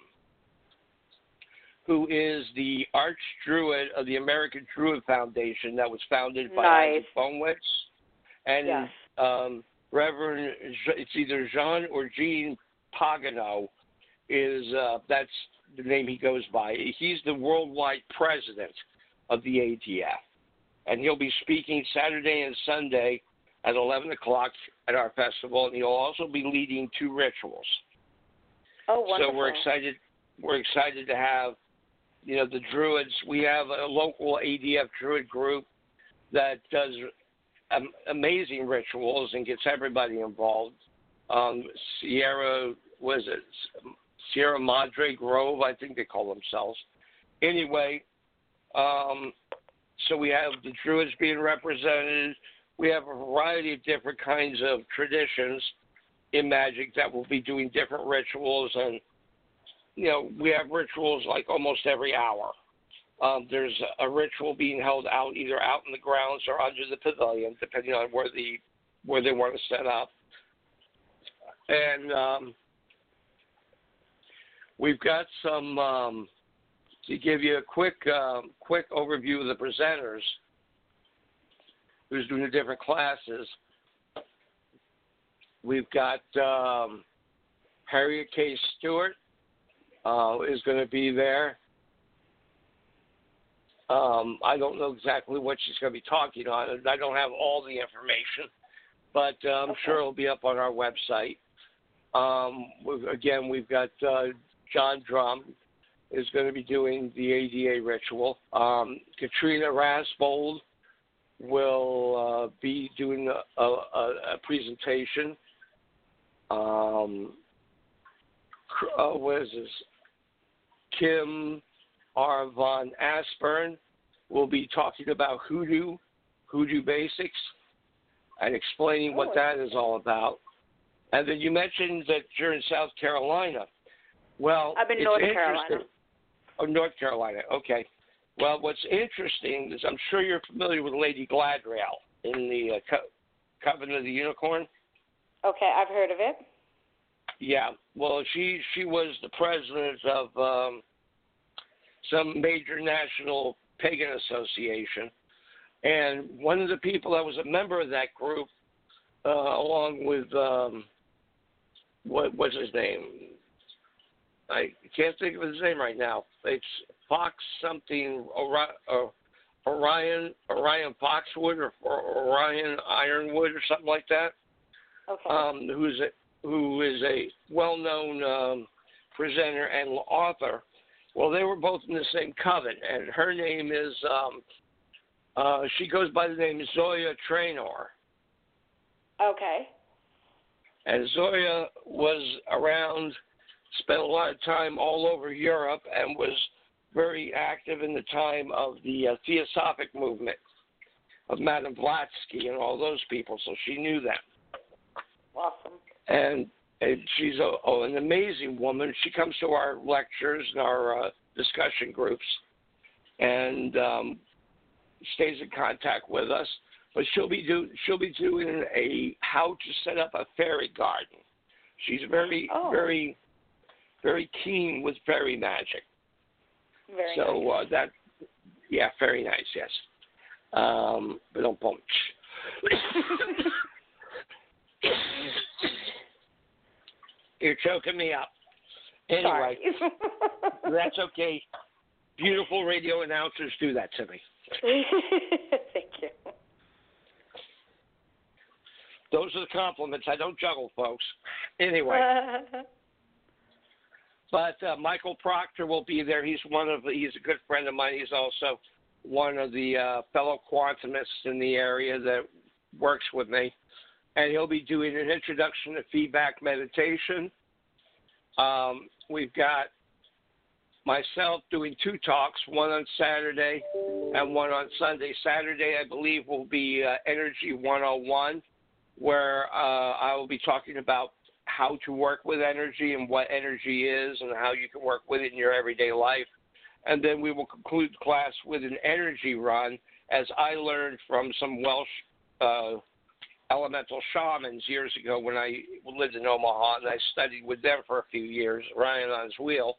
S10: who is the Arch Druid of the American Druid Foundation that was founded by
S8: Nice.
S10: Isaac Bonewitz. And
S8: Yes.
S10: um, Reverend, it's either Jean or Jean Pagano, is uh, that's the name he goes by. He's the worldwide president of the A D F. And he'll be speaking Saturday and Sunday at eleven o'clock at our festival, and he'll also be leading two rituals.
S8: Oh, wonderful.
S10: So we're excited. We're excited to have, you know, the Druids. We have a local A D F Druid group that does um, amazing rituals and gets everybody involved. Um, Sierra, was it Sierra Madre Grove? I think they call themselves. Anyway, um, so we have the Druids being represented. We have a variety of different kinds of traditions in magic that will be doing different rituals, and you know, we have rituals like almost every hour. Um, there's a ritual being held out either out in the grounds or under the pavilion, depending on where the where they want to set up. And um, we've got some um, to give you a quick um, quick overview of the presenters who's doing the different classes. We've got um, Harriet K. Stewart uh, is going to be there. Um, I don't know exactly what she's going to be talking on, and I don't have all the information, but uh, I'm
S8: Okay.
S10: sure it'll be up on our website. Um, we've, again, we've got uh, John Drum is going to be doing the A D A ritual. Um, Katrina Rasbold will uh, be doing a, a, a presentation. Um, uh, what is this? Kim R. Von Aspern will be talking about hoodoo, hoodoo basics, and explaining what
S8: Oh.
S10: that is all about. And then you mentioned that you're in South Carolina. Well,
S8: I'm in
S10: it's
S8: North
S10: interesting.
S8: Carolina.
S10: Oh, North Carolina. Okay. Well, what's interesting is I'm sure you're familiar with Lady Gladrail in the uh, Co- Coven of the Unicorn.
S8: Okay, I've heard of it.
S10: Yeah. Well, she she was the president of um, some major national pagan association, and one of the people that was a member of that group, uh, along with um, what what's his name? I can't think of his name right now. It's Fox something, Orion, Orion, Orion Foxwood or, or Orion Ironwood or something like that.
S8: Okay.
S10: Um, who's a, who is a well-known um, presenter and author. Well, they were both in the same coven, and her name is, um, uh, she goes by the name Zoya Traynor.
S8: Okay.
S10: And Zoya was around, spent a lot of time all over Europe, and was very active in the time of the uh, Theosophic movement of Madame Blavatsky and all those people, so she knew them.
S8: Awesome.
S10: And, and she's a, oh, an amazing woman. She comes to our lectures and our uh, discussion groups and um, stays in contact with us. But she'll be do she'll be doing a how to set up a fairy garden. She's very
S8: Oh.
S10: very very keen with fairy magic.
S8: Very
S10: so
S8: nice.
S10: uh, that, yeah, very nice. Yes. Um, but don't punch. You're choking me up. Anyway, that's okay. Beautiful radio announcers do that to me.
S8: Thank you.
S10: Those are the compliments. I don't juggle, folks. Anyway. But uh, Michael Proctor will be there. He's one of the, he's a good friend of mine. He's also one of the uh, fellow quantumists in the area that works with me. And he'll be doing an introduction to feedback meditation. Um, we've got myself doing two talks, one on Saturday and one on Sunday. Saturday, I believe, will be uh, Energy one oh one, where uh, I will be talking about how to work with energy and what energy is and how you can work with it in your everyday life. And then we will conclude class with an energy run, as I learned from some Welsh uh, elemental shamans years ago when I lived in Omaha, and I studied with them for a few years, Ryan on his wheel.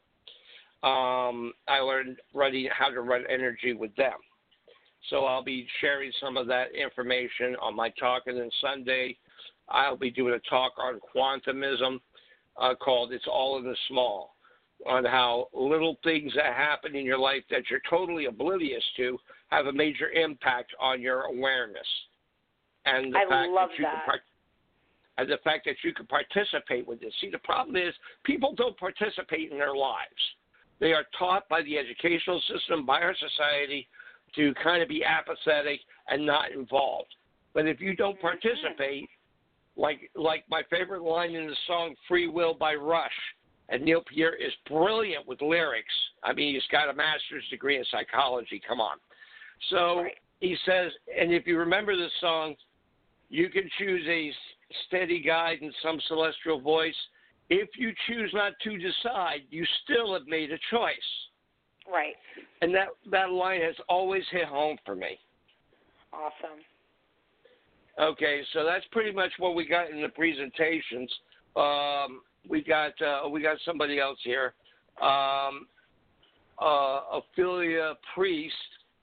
S10: Um, I learned running how to run energy with them. So I'll be sharing some of that information on my talk, and then Sunday I'll be doing a talk on quantumism uh, called It's All in the Small, on how little things that happen in your life that you're totally oblivious to have a major impact on your awareness. And the
S8: I
S10: fact
S8: love
S10: that you
S8: that.
S10: Can part- and the fact that you can participate with this. See, the problem is people don't participate in their lives. They are taught by the educational system, by our society, to kind of be apathetic and not involved. But if you don't participate, like like my favorite line in the song Free Will by Rush, and Neil Peart is brilliant with lyrics. I mean, he's got a master's degree in psychology. Come on. So
S8: right.
S10: He says, and if you remember this song, you can choose a steady guide and some celestial voice. If you choose not to decide, you still have made a choice.
S8: Right.
S10: And that, that line has always hit home for me.
S8: Awesome.
S10: Okay, so that's pretty much what we got in the presentations. Um, we got uh, we got somebody else here, um, uh, Ophelia Priest,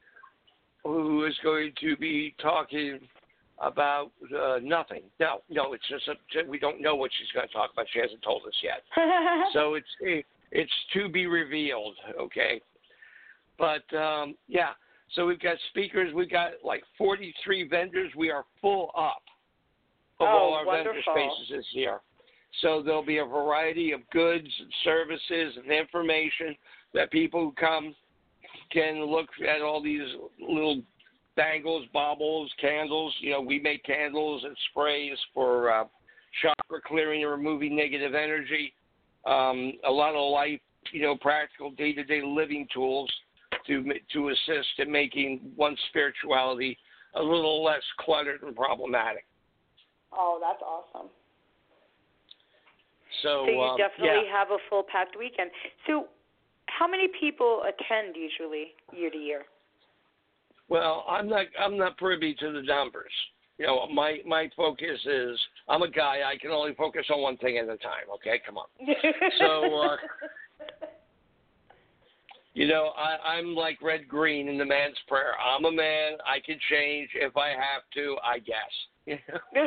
S10: who is going to be talking about uh, nothing. No, no, it's just a, we don't know what she's going to talk about. She hasn't told us yet. So it's it, it's to be revealed. Okay, but um, yeah. So we've got speakers. We've got like forty-three vendors. We are full up of
S8: oh,
S10: all our
S8: wonderful.
S10: vendor spaces this year. So there'll be a variety of goods and services and information that people who come can look at all these little bangles, baubles, candles. You know, we make candles and sprays for uh, chakra clearing and removing negative energy. Um, a lot of life, you know, practical day-to-day living tools to to assist in making one's spirituality a little less cluttered and problematic.
S8: Oh, that's awesome.
S10: So,
S8: so you
S10: um,
S8: definitely
S10: yeah.
S8: have a full packed weekend. So how many people attend usually year to year?
S10: Well, I'm not I'm not privy to the numbers. You know, my my focus is I'm a guy. I can only focus on one thing at a time. Okay, come on. So, uh, you know, I, I'm like Red Green in The Man's Prayer. I'm a man. I can change if I have to. I guess.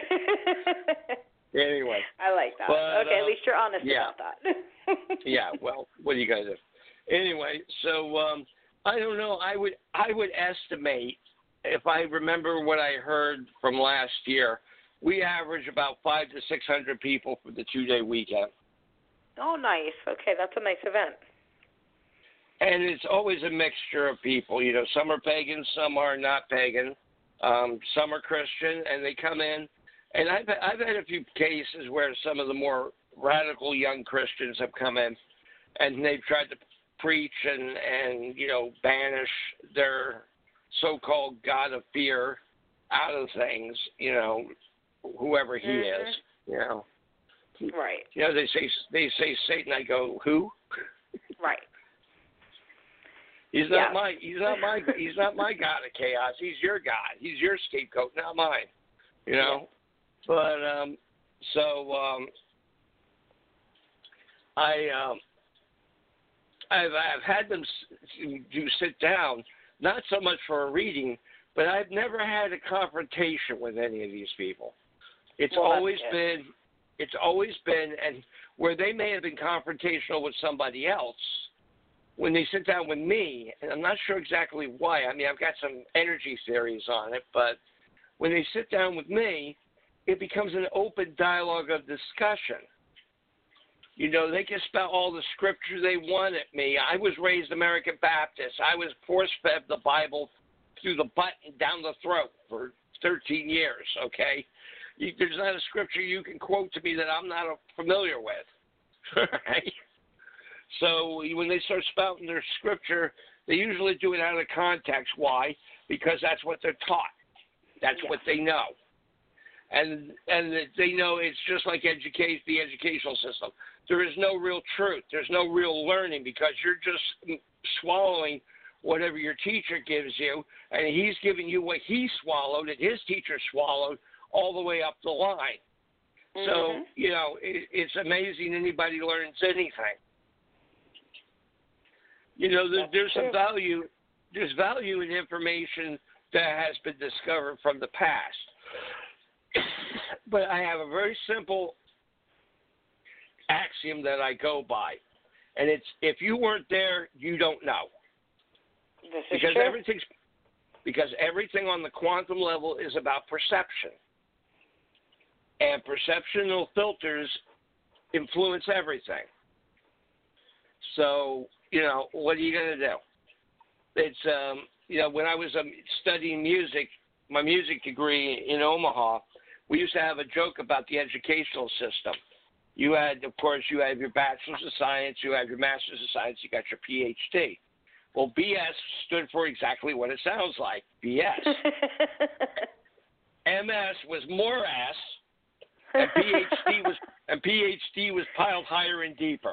S10: Anyway.
S8: I like that.
S10: But,
S8: okay,
S10: uh,
S8: at least you're honest
S10: yeah.
S8: about that.
S10: Yeah. Well, what are you gonna do? Anyway, so um, I don't know. I would I would estimate, if I remember what I heard from last year, we average about five to six hundred people for the two day weekend.
S8: Oh, nice. Okay, that's a nice event.
S10: And it's always a mixture of people. You know, some are pagan, some are not pagan, um, some are Christian, and they come in. And I've I've had a few cases where some of the more radical young Christians have come in, and they've tried to preach and, and you know, banish their so-called God of fear out of things, you know, whoever he
S8: mm-hmm.
S10: is, you know.
S8: Right.
S10: You know, they say they say Satan. I go, who?
S8: Right.
S10: He's
S8: yeah.
S10: not my. He's not my. He's not my God of chaos. He's your God. He's your scapegoat, not mine. You know.
S8: Yeah.
S10: But um, so um, I um, I've I've had them do sit down, not so much for a reading, but I've never had a confrontation with any of these people. It's
S8: well,
S10: always been, it's always been, and where they may have been confrontational with somebody else, when they sit down with me, and I'm not sure exactly why. I mean, I've got some energy theories on it, but when they sit down with me, it becomes an open dialogue of discussion. You know, they can spout all the scripture they want at me. I was raised American Baptist. I was force-fed the Bible through the butt and down the throat for thirteen years, okay? You, there's not a scripture you can quote to me that I'm not familiar with, right? So when they start spouting their scripture, they usually do it out of context. Why? Because that's what they're taught. That's
S8: yeah.
S10: what they know. And and they know it's just like education, the educational system. There is no real truth. There's no real learning because you're just swallowing whatever your teacher gives you, and he's giving you what he swallowed and his teacher swallowed all the way up the line. Mm-hmm. So, you know, it, it's amazing anybody learns anything. You know, there, there's some value. There's value in information that has been discovered from the past. But I have a very simple axiom that I go by, and it's if you weren't there, you don't know.
S8: This is
S10: because
S8: true.
S10: everything's because everything on the quantum level is about perception, and perceptional filters influence everything. So, you know, what are you going to do? It's, um, you know, when I was um, studying music, my music degree in Omaha, we used to have a joke about the educational system. You had, of course, you have your Bachelor's of Science, you have your Master's of Science, you got your P H D. Well, B S stood for exactly what it sounds like, B S. M S was more ass, and P H D was and P H D was piled higher and deeper.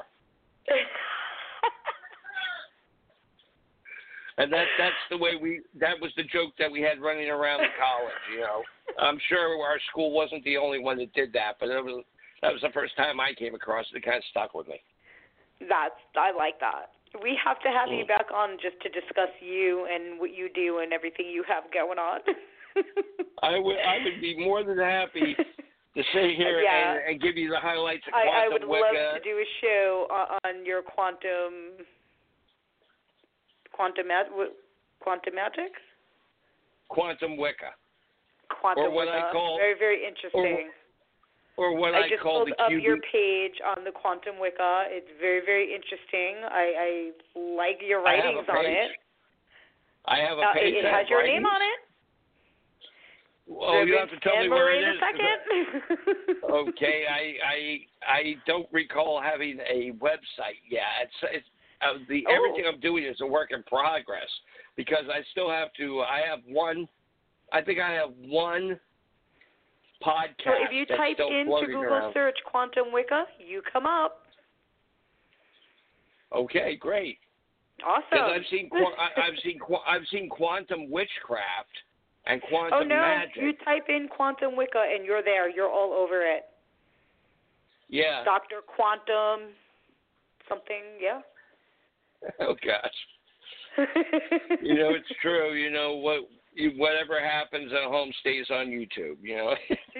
S10: And that that's the way we that was the joke that we had running around the college, you know. I'm sure our school wasn't the only one that did that, but it was that was the first time I came across it. It kind of stuck with me.
S8: That's I like that. We have to have
S10: mm.
S8: you back on just to discuss you and what you do and everything you have going on.
S10: I would I would be more than happy to sit here
S8: yeah.
S10: and, and give you the highlights of Quantum
S8: I, I would
S10: Wicca.
S8: love to do a show on, on your quantum quantum quantum magic,
S10: Quantum Wicca,
S8: quantum
S10: or what
S8: Wicca.
S10: I call
S8: very very interesting.
S10: Or, or what
S8: I,
S10: I
S8: just
S10: call
S8: pulled
S10: the
S8: up
S10: Q B.
S8: your page on the Quantum Wicca. It's very very interesting. I, I like your writings
S10: I have a
S8: on
S10: page.
S8: it.
S10: I have a
S8: uh,
S10: page.
S8: It, it
S10: that
S8: has your
S10: writings.
S8: name on it.
S10: Oh, you have to tell me where it is.
S8: A second.
S10: Okay, I I I don't recall having a website yet. It's, it's uh, the
S8: oh.
S10: everything I'm doing is a work in progress because I still have to. I have one. I think I have one podcast.
S8: So if you
S10: that's
S8: type
S10: still
S8: into
S10: floating
S8: Google
S10: around.
S8: search Quantum Wicca, you come up.
S10: Okay, great.
S8: Awesome.
S10: Because I've seen I, I've seen I've seen quantum witchcraft and quantum
S8: oh no!
S10: magic.
S8: You type in Quantum Wicca and you're there. You're all over it.
S10: Yeah.
S8: Doctor Quantum, something. Yeah.
S10: Oh gosh. You know it's true. You know what? You, whatever happens at home stays on YouTube. You know.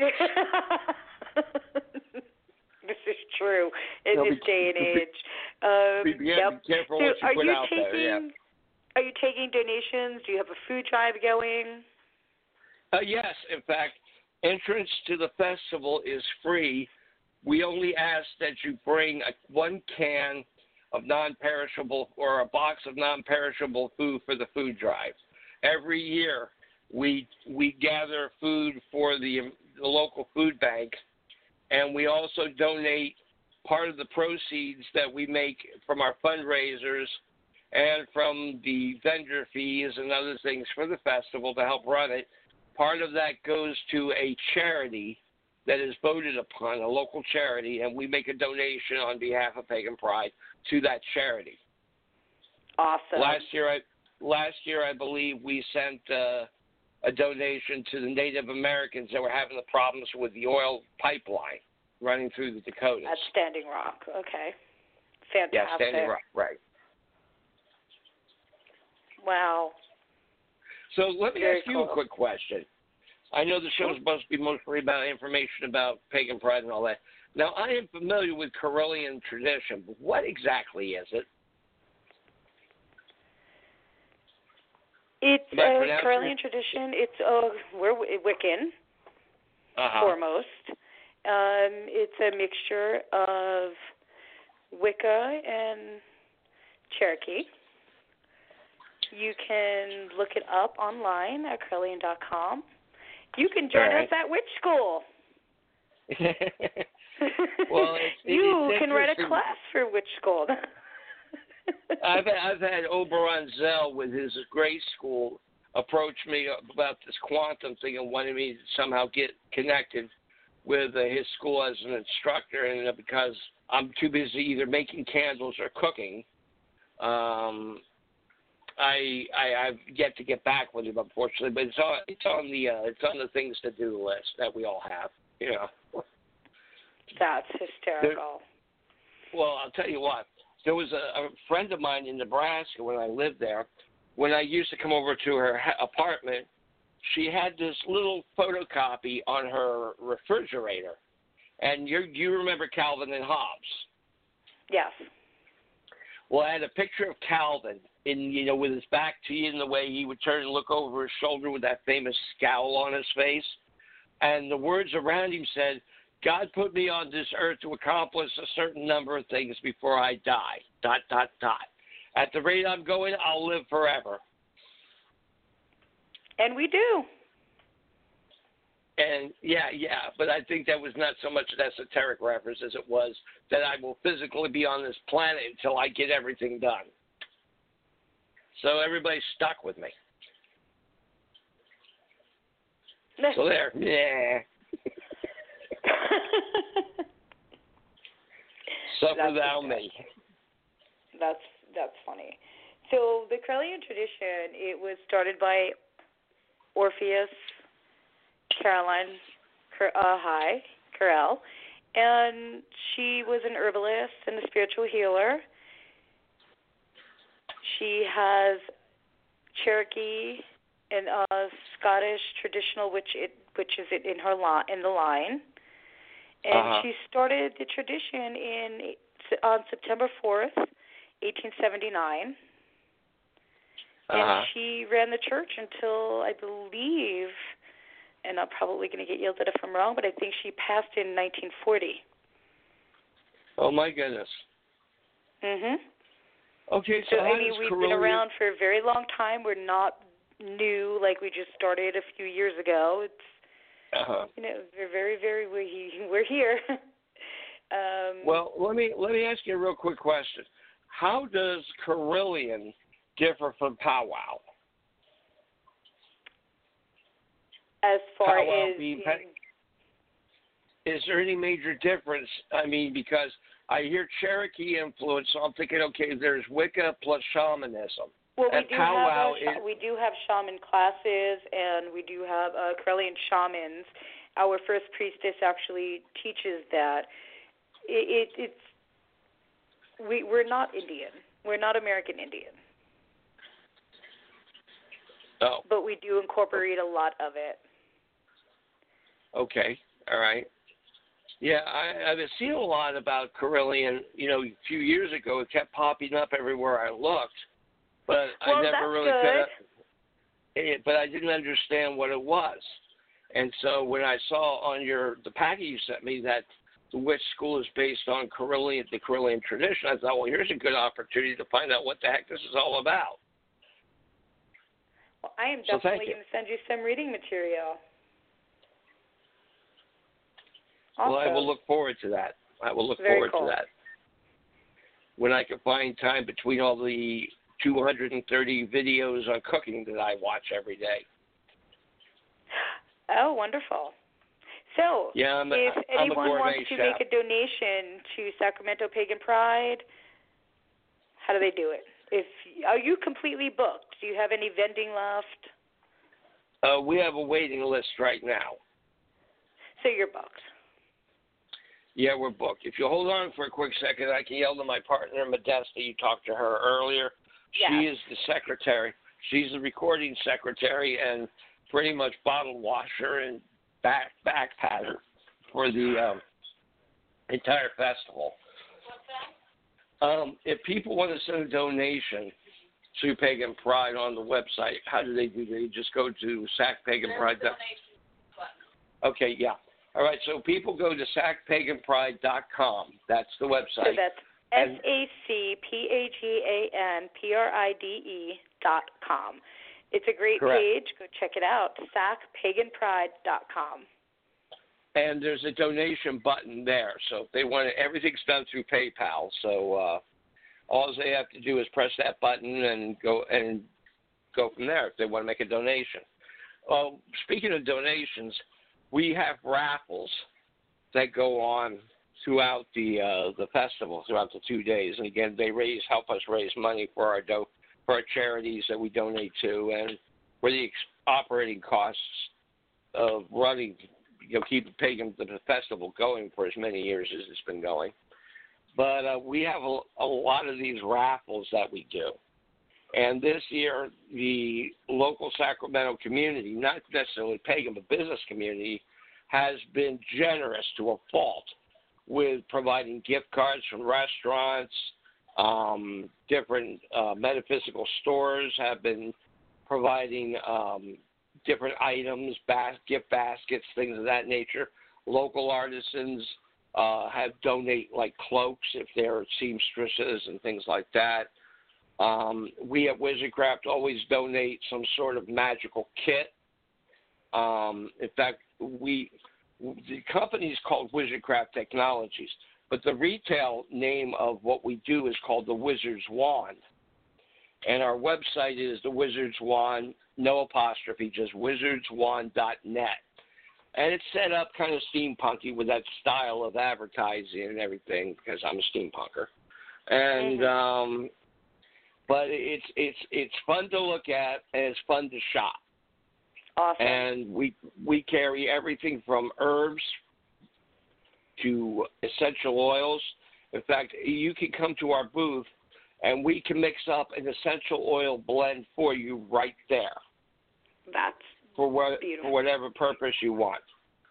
S8: This is true in
S10: no,
S8: this
S10: be,
S8: day and
S10: be,
S8: age. Um,
S10: be, yeah,
S8: yep.
S10: be careful
S8: so
S10: what you
S8: are
S10: put
S8: you
S10: out
S8: taking,
S10: there. Yeah.
S8: Are you taking donations? Do you have a food drive going?
S10: Uh, yes, in fact, entrance to the festival is free. We only ask that you bring a, one can of non-perishable or a box of non-perishable food for the food drive. Every year, we we gather food for the, the local food bank, and we also donate part of the proceeds that we make from our fundraisers and from the vendor fees and other things for the festival to help run it. Part of that goes to a charity that is voted upon, a local charity, and we make a donation on behalf of Pagan Pride to that charity.
S8: Awesome.
S10: Last year, I last year I believe we sent uh, a donation to the Native Americans that were having the problems with the oil pipeline running through the Dakotas.
S8: At Standing Rock. Okay. Fantastic.
S10: Yeah, Standing Rock, right.
S8: Wow.
S10: So let me
S8: Very
S10: ask you
S8: cool.
S10: a quick question. I know the show is supposed to be mostly about information about pagan pride and all that. Now, I am familiar with Correllian tradition, but what exactly is it?
S8: It's
S10: Am I
S8: a
S10: pronouncing
S8: Correllian
S10: it?
S8: tradition. It's uh, we're Wiccan
S10: Uh-huh.
S8: foremost. Um, it's a mixture of Wicca and Cherokee. You can look it up online at Correllian dot com. You can join
S10: All
S8: us at Witch School.
S10: Well, it's,
S8: you
S10: it's
S8: can write a
S10: interesting.
S8: class for Witch School.
S10: I've I've had Oberon Zell with his grade school approach me about this quantum thing and wanted me to somehow get connected with uh, his school as an instructor, and uh, because I'm too busy either making candles or cooking, um, I, I I've yet to get back with him, unfortunately. But it's on it's on the uh, it's on the things to do list that we all have, you know.
S8: That's hysterical.
S10: There, well, I'll tell you what. There was a, a friend of mine in Nebraska when I lived there. When I used to come over to her ha- apartment, she had this little photocopy on her refrigerator. And you you remember Calvin and Hobbes?
S8: Yes.
S10: Well, I had a picture of Calvin, in you know, with his back to you, in the way he would turn and look over his shoulder with that famous scowl on his face. And the words around him said, "God put me on this earth to accomplish a certain number of things before I die. Dot, dot, dot. At the rate I'm going, I'll live forever."
S8: And we do.
S10: And, yeah, yeah, but I think that was not so much an esoteric reference as it was that I will physically be on this planet until I get everything done. So everybody's stuck with me. So there, yeah. Suffer
S8: That's
S10: thou
S8: okay.
S10: me.
S8: That's that's funny. So the Correllian tradition, it was started by Orpheus Caroline uh, High Carell, and she was an herbalist and a spiritual healer. She has Cherokee and uh, Scottish traditional, which it which is it in her li- in the line, and
S10: Uh-huh.
S8: she started the tradition in on September fourth, eighteen seventy-nine. And
S10: Uh-huh.
S8: she ran the church until, I believe, and I'm probably going to get yelled at if I'm wrong, but I think she passed in nineteen forty.
S10: Oh, my goodness.
S8: Mhm.
S10: Okay, so,
S8: So,
S10: how
S8: I mean,
S10: does
S8: we've
S10: Correllian-
S8: been around for a very long time. We're not new, like we just started a few years ago. It's,
S10: Uh-huh.
S8: you know, we're very, very, we're, we're here. um,
S10: Well, let me let me ask you a real quick question. How does Correllian differ from powwow?
S8: as far
S10: powwow
S8: as
S10: being
S8: in-
S10: pe- Is there any major difference? I mean, because I hear Cherokee influence, so I'm thinking, okay, there's Wicca plus shamanism.
S8: Well, we
S10: and
S8: do
S10: powwow
S8: have a, sh-
S10: is,
S8: we do have shaman classes, and we do have uh, Correllian shamans. Our first priestess actually teaches that. It, it, it's we we're not Indian. We're not American Indian,
S10: oh,
S8: but we do incorporate a lot of it.
S10: okay, all right. Yeah, I, I've seen a lot about Correllian. You know, a few years ago, it kept popping up everywhere I looked, but
S8: Well,
S10: I never
S8: that's
S10: really
S8: good.
S10: could. It, but I didn't understand what it was, and so when I saw on your the packet you sent me that the witch school is based on Correllian, the Correllian tradition, I thought, well, here's a good opportunity to find out what the heck this is all about.
S8: Well, I am
S10: So thank
S8: definitely
S10: you.
S8: going to send you some reading material. Awesome.
S10: Well, I will look forward to that. I will look
S8: Very
S10: forward
S8: cool.
S10: to that. When I can find time between all the two hundred thirty videos on cooking that I watch every day.
S8: Oh, wonderful. So,
S10: Yeah, I'm a,
S8: if
S10: I'm a
S8: anyone
S10: gourmet
S8: wants to
S10: chef.
S8: make a donation to Sacramento Pagan Pride, how do they do it? If are you completely booked? Do you have any vending left?
S10: Uh, we have a waiting list right now.
S8: So you're booked.
S10: Yeah, we're booked. If you hold on for a quick second, I can yell to my partner, Modesta. You talked to her earlier. She
S8: Yes.
S10: is the secretary. She's the recording secretary and pretty much bottle washer and back back patter for the um, entire festival. Um, if people want to send a donation to Pagan Pride on the website, how do they do? They just go to sac pagan pride. Okay, yeah. All right, so people go to sac pagan pride dot com. That's the website.
S8: So that's S A C P A G A N P R I D E dot com. It's a great
S10: Correct.
S8: page. Go check it out, sac pagan pride dot com.
S10: And there's a donation button there. So if they want to, everything's done through PayPal. So uh, all they have to do is press that button and go and go from there if they want to make a donation. Well, speaking of donations, we have raffles that go on throughout the uh, the festival, throughout the two days. And again, they raise help us raise money for our do for our charities that we donate to, and for the ex- operating costs of running, you know, keep Pagan the festival going for as many years as it's been going. But uh, we have a, a lot of these raffles that we do. And this year, the local Sacramento community, not necessarily Pagan, but business community, has been generous to a fault with providing gift cards from restaurants. Um, different uh, metaphysical stores have been providing um, different items, bas- gift baskets, things of that nature. Local artisans uh, have donate like cloaks if they're seamstresses and things like that. Um, we at Wizardcraft always donate some sort of magical kit. Um, in fact, we the company is called Wizardcraft Technologies, but the retail name of what we do is called the Wizard's Wand. And our website is the Wizard's Wand, no apostrophe, just wizards wand dot net. And it's set up kind of steampunky with that style of advertising and everything, because I'm a steampunker. And mm-hmm. um, but it's it's it's fun to look at and it's fun to shop.
S8: Awesome.
S10: And we we carry everything from herbs to essential oils. In fact, you can come to our booth and we can mix up an essential oil blend for you right there.
S8: That's
S10: for what
S8: beautiful.
S10: For whatever purpose you want.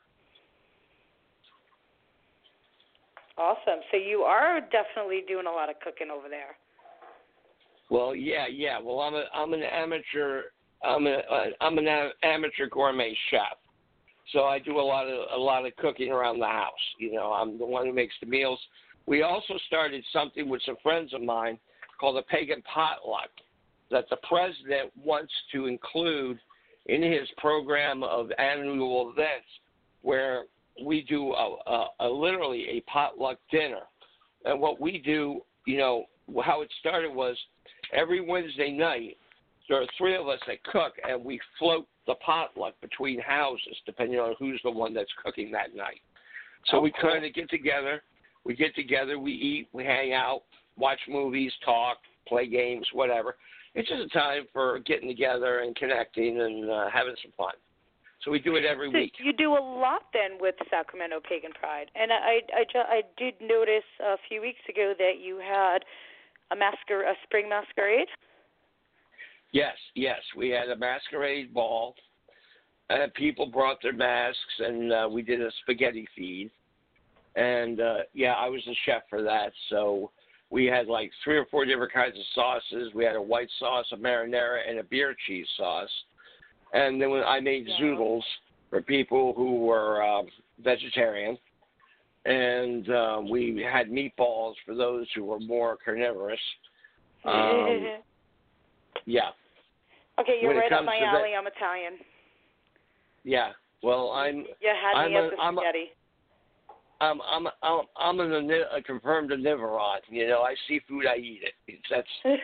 S8: Awesome. So you are definitely doing a lot of cooking over there.
S10: Well, yeah, yeah. Well, I'm a I'm an amateur I'm a I'm an amateur gourmet chef. So I do a lot of a lot of cooking around the house. You know, I'm the one who makes the meals. We also started something with some friends of mine called a Pagan Potluck that the president wants to include in his program of annual events, where we do a, a, a literally a potluck dinner. And what we do, you know, how it started was every Wednesday night there are three of us that cook, and we float the potluck between houses, depending on who's the one that's cooking that night. So
S8: oh,
S10: we
S8: cool.
S10: kind of get together. We get together, we eat, we hang out, watch movies, talk, play games, whatever. It's just a time for getting together and connecting and uh, having some fun. So we do it every
S8: so
S10: week.
S8: You do a lot then with Sacramento Pagan Pride. And I, I, I did notice a few weeks ago that you had a, masquer- a spring masquerade.
S10: Yes, yes. We had a masquerade ball. Uh, people brought their masks, and uh, we did a spaghetti feed. And, uh, yeah, I was the chef for that. So we had like three or four different kinds of sauces. We had a white sauce, a marinara, and a beer cheese sauce. And then when I made
S8: yeah. zoodles
S10: for people who were uh, vegetarian. And uh, we had meatballs for those who were more carnivorous. Um, yeah.
S8: Okay, you're
S10: when
S8: right up my alley.
S10: That,
S8: I'm Italian.
S10: Yeah. Well, I'm.
S8: You had
S10: I'm
S8: me
S10: a,
S8: at the
S10: I'm
S8: spaghetti.
S10: A, I'm I'm I'm I'm an, a confirmed omnivorant. You know, I see food, I eat it. It's, that's.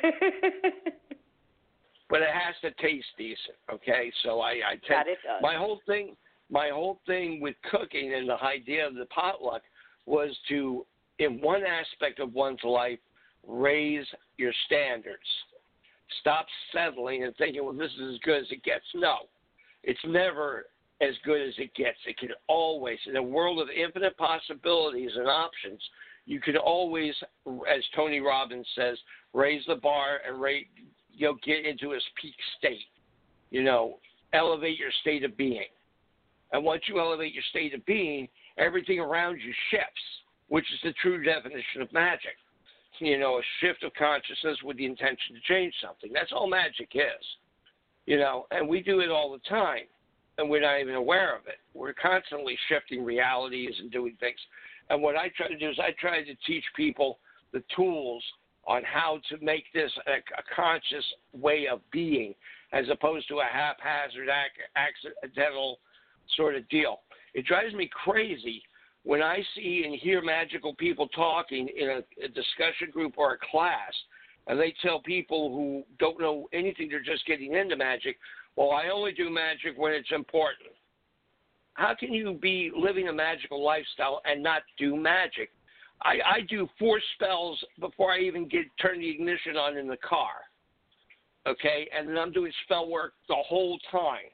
S10: But it has to taste decent. Okay, so I I tend,
S8: that it does.
S10: my whole thing my whole thing with cooking and the idea of the potluck was to, in one aspect of one's life, raise your standards. Stop settling and thinking, well, this is as good as it gets. No, it's never as good as it gets. It can always, in a world of infinite possibilities and options, you can always, as Tony Robbins says, raise the bar and raise, you know, get into his peak state. You know, elevate your state of being. And once you elevate your state of being, everything around you shifts, which is the true definition of magic. You know, a shift of consciousness with the intention to change something. That's all magic is. You know, and we do it all the time, and we're not even aware of it. We're constantly shifting realities and doing things. And what I try to do is I try to teach people the tools on how to make this a, a conscious way of being, as opposed to a haphazard, ac- accidental sort of deal. It drives me crazy when I see and hear magical people talking in a, a discussion group or a class, and they tell people who don't know anything, they're just getting into magic, well, I only do magic when it's important. How can you be living a magical lifestyle and not do magic? I, I do four spells before I even get turn the ignition on in the car, okay? And then I'm doing spell work the whole time.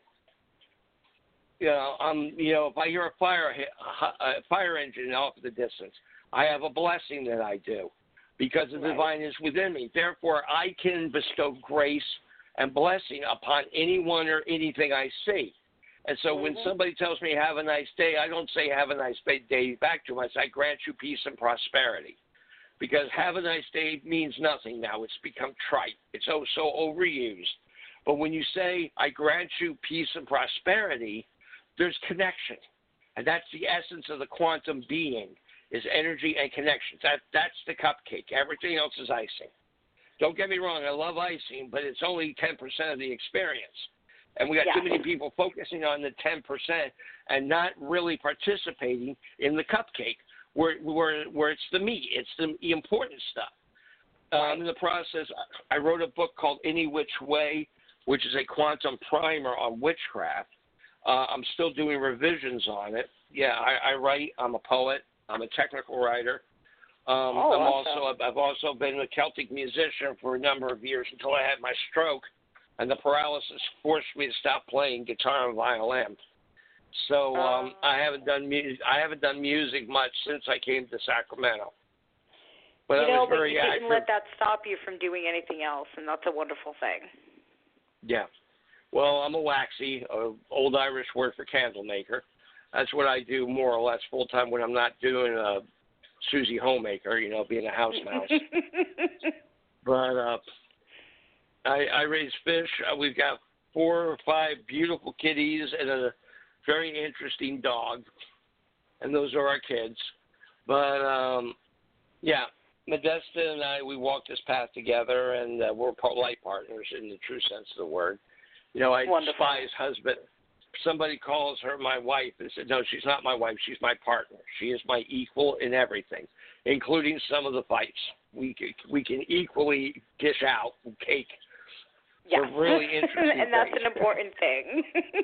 S10: You know, I'm, you know, if I hear a fire a fire engine off in the distance, I have a blessing that I do because the right. divine is within me. Therefore, I can bestow grace and blessing upon anyone or anything I see. And so mm-hmm. when somebody tells me have a nice day, I don't say have a nice day back to them. I say I grant you peace and prosperity. Because have a nice day means nothing now. It's become trite. It's oh so overused. But when you say I grant you peace and prosperity, there's connection. And that's the essence of the quantum being, is energy and connections. That, that's the cupcake. Everything else is icing. Don't get me wrong, I love icing, but it's only ten percent of the experience. And we got yeah. too many people focusing on the ten percent and not really participating in the cupcake, where where, where it's the meat, it's the, the important stuff. Right. Um, in the process, I wrote a book called Any Which Way, which is a quantum primer on witchcraft. Uh, I'm still doing revisions on it. Yeah, I, I write. I'm a poet. I'm a technical writer. Um,
S8: oh,
S10: I'm
S8: awesome.
S10: also I've also been a Celtic musician for a number of years until I had my stroke, and the paralysis forced me to stop playing guitar and violin. So um, uh, I haven't done mu- I haven't done music much since I came to Sacramento. But
S8: you
S10: I
S8: know,
S10: was very
S8: but you
S10: active.
S8: didn't let that stop you from doing anything else, and that's a wonderful thing.
S10: Yeah. Well, I'm a waxy, uh, old Irish word for candle maker. That's what I do more or less full time when I'm not doing a Susie homemaker, you know, being a house mouse. But uh, I, I raise fish. Uh, we've got four or five beautiful kitties and a very interesting dog, and those are our kids. But um, yeah, Modesta and I, we walk this path together, and uh, we're life partners in the true sense of the word. You know, I
S8: Wonderful.
S10: despise husband. Somebody calls her my wife and said, no, she's not my wife. She's my partner. She is my equal in everything, including some of the fights. We can, we can equally dish out cake.
S8: Yeah.
S10: So really interesting
S8: and that's
S10: things.
S8: an important thing.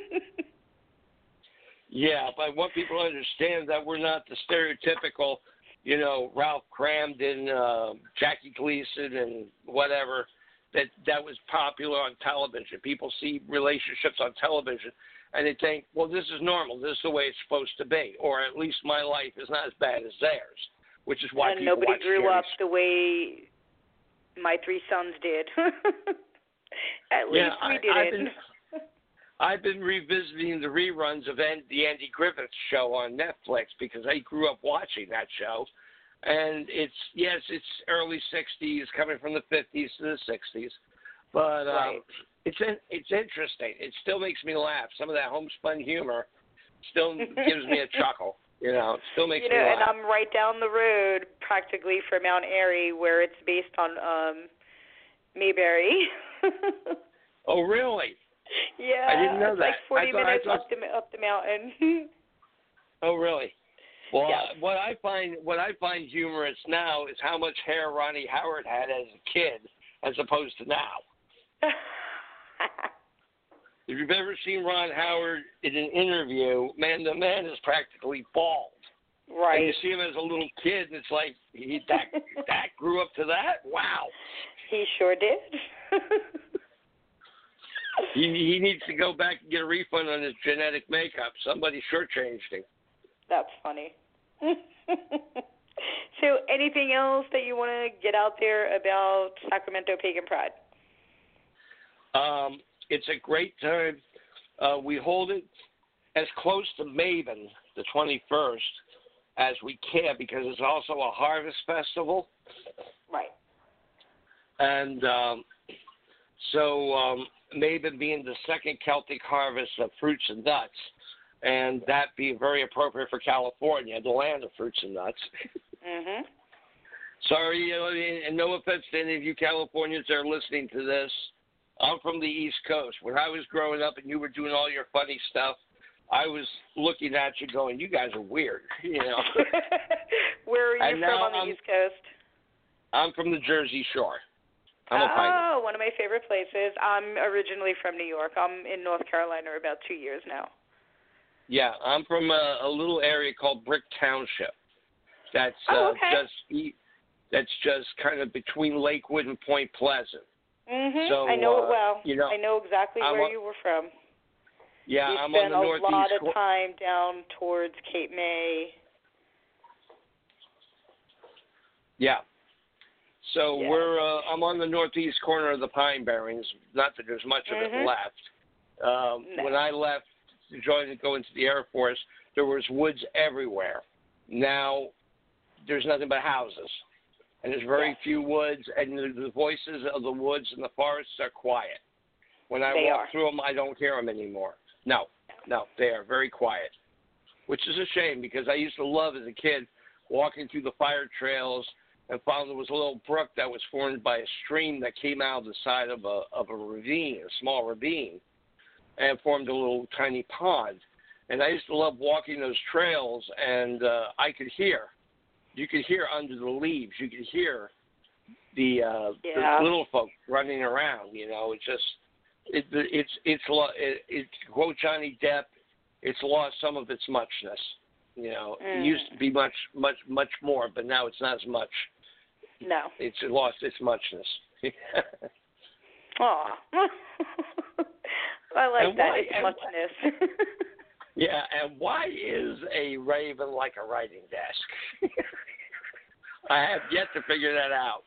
S10: Yeah, but I want people to understand that we're not the stereotypical, you know, Ralph Cramden, uh, Jackie Gleason, and whatever that that was popular on television. People see relationships on television, and they think, well, this is normal. This is the way it's supposed to be, or at least my life is not as bad as theirs, which is why
S8: and
S10: people
S8: nobody
S10: watch
S8: grew
S10: scary
S8: up the way my three sons did. At least
S10: yeah,
S8: we
S10: I,
S8: didn't.
S10: I've been, I've been revisiting the reruns of the Andy Griffith Show on Netflix because I grew up watching that show. And it's, yes, it's early sixties, coming from the fifties to the sixties. But um,
S8: right.
S10: it's it's interesting. It still makes me laugh. Some of that homespun humor still gives me a chuckle. You know, it still makes
S8: you know,
S10: me laugh.
S8: And I'm right down the road practically from Mount Airy where it's based on um, Mayberry.
S10: Oh, really?
S8: Yeah.
S10: I didn't know
S8: it's
S10: that.
S8: like forty
S10: I thought,
S8: minutes
S10: I thought...
S8: up the up the mountain.
S10: Oh, really? Well,
S8: yes.
S10: uh, what I find what I find humorous now is how much hair Ronnie Howard had as a kid, as opposed to now. If you've ever seen Ron Howard in an interview, man, the man is practically bald.
S8: Right.
S10: And you see him as a little kid, and it's like he that that grew up to that. Wow.
S8: He sure did.
S10: he he needs to go back and get a refund on his genetic makeup. Somebody shortchanged him.
S8: That's funny. So anything else that you want to get out there about Sacramento Pagan Pride?
S10: Um, it's a great time. Uh, we hold it as close to Maven, the twenty-first, as we can, because it's also a harvest festival.
S8: Right.
S10: And um, so um, Maven being the second Celtic harvest of fruits and nuts, and that being very appropriate for California, the land of fruits and nuts.
S8: Mhm.
S10: Sorry, you know, and no offense to any of you Californians that are listening to this. I'm from the East Coast. When I was growing up and you were doing all your funny stuff, I was looking at you going, you guys are weird, you know.
S8: Where are you
S10: And
S8: from
S10: now
S8: on the
S10: I'm-
S8: East Coast?
S10: I'm from the Jersey Shore. I'm a
S8: oh,
S10: pilot.
S8: one of my favorite places. I'm originally from New York. I'm in North Carolina for about two years now.
S10: Yeah, I'm from a, a little area called Brick Township. That's
S8: Oh,
S10: uh,
S8: okay.
S10: just e- that's just kind of between Lakewood and Point Pleasant.
S8: Mhm.
S10: So,
S8: I know
S10: uh,
S8: it well.
S10: you know,
S8: I know exactly
S10: I'm
S8: where
S10: on-
S8: you were from.
S10: Yeah,
S8: we
S10: I'm
S8: spent
S10: on the
S8: a
S10: northeast.
S8: lot of
S10: cor-
S8: time down towards Cape May.
S10: Yeah. So
S8: Yeah.
S10: we're uh, I'm on the northeast corner of the Pine Barrens. Not that there's much of
S8: Mhm.
S10: it left. Um,
S8: No.
S10: When I left to join to go into the Air Force, there was woods everywhere. Now there's nothing but houses, and there's very
S8: Yes.
S10: few woods, and the, the voices of the woods and the forests are quiet. When I
S8: They
S10: walk
S8: are.
S10: through them, I don't hear them anymore. No, no, they are very quiet, which is a shame because I used to love as a kid walking through the fire trails and found there was a little brook that was formed by a stream that came out of the side of a of a ravine, a small ravine, and formed a little tiny pond. And I used to love walking those trails, and uh, I could hear. You could hear under the leaves. You could hear the, uh,
S8: Yeah.
S10: the little folk running around. You know, it's just it, it's it's lo- it, it to quote Johnny Depp, it's lost some of its muchness. You know,
S8: Mm.
S10: it used to be much much much more, but now it's not as much.
S8: No.
S10: It's lost its muchness.
S8: Aw. I like
S10: And
S8: that.
S10: why-
S8: It's
S10: and
S8: muchness.
S10: Yeah, and why is a raven like a writing desk? I have yet to figure that out.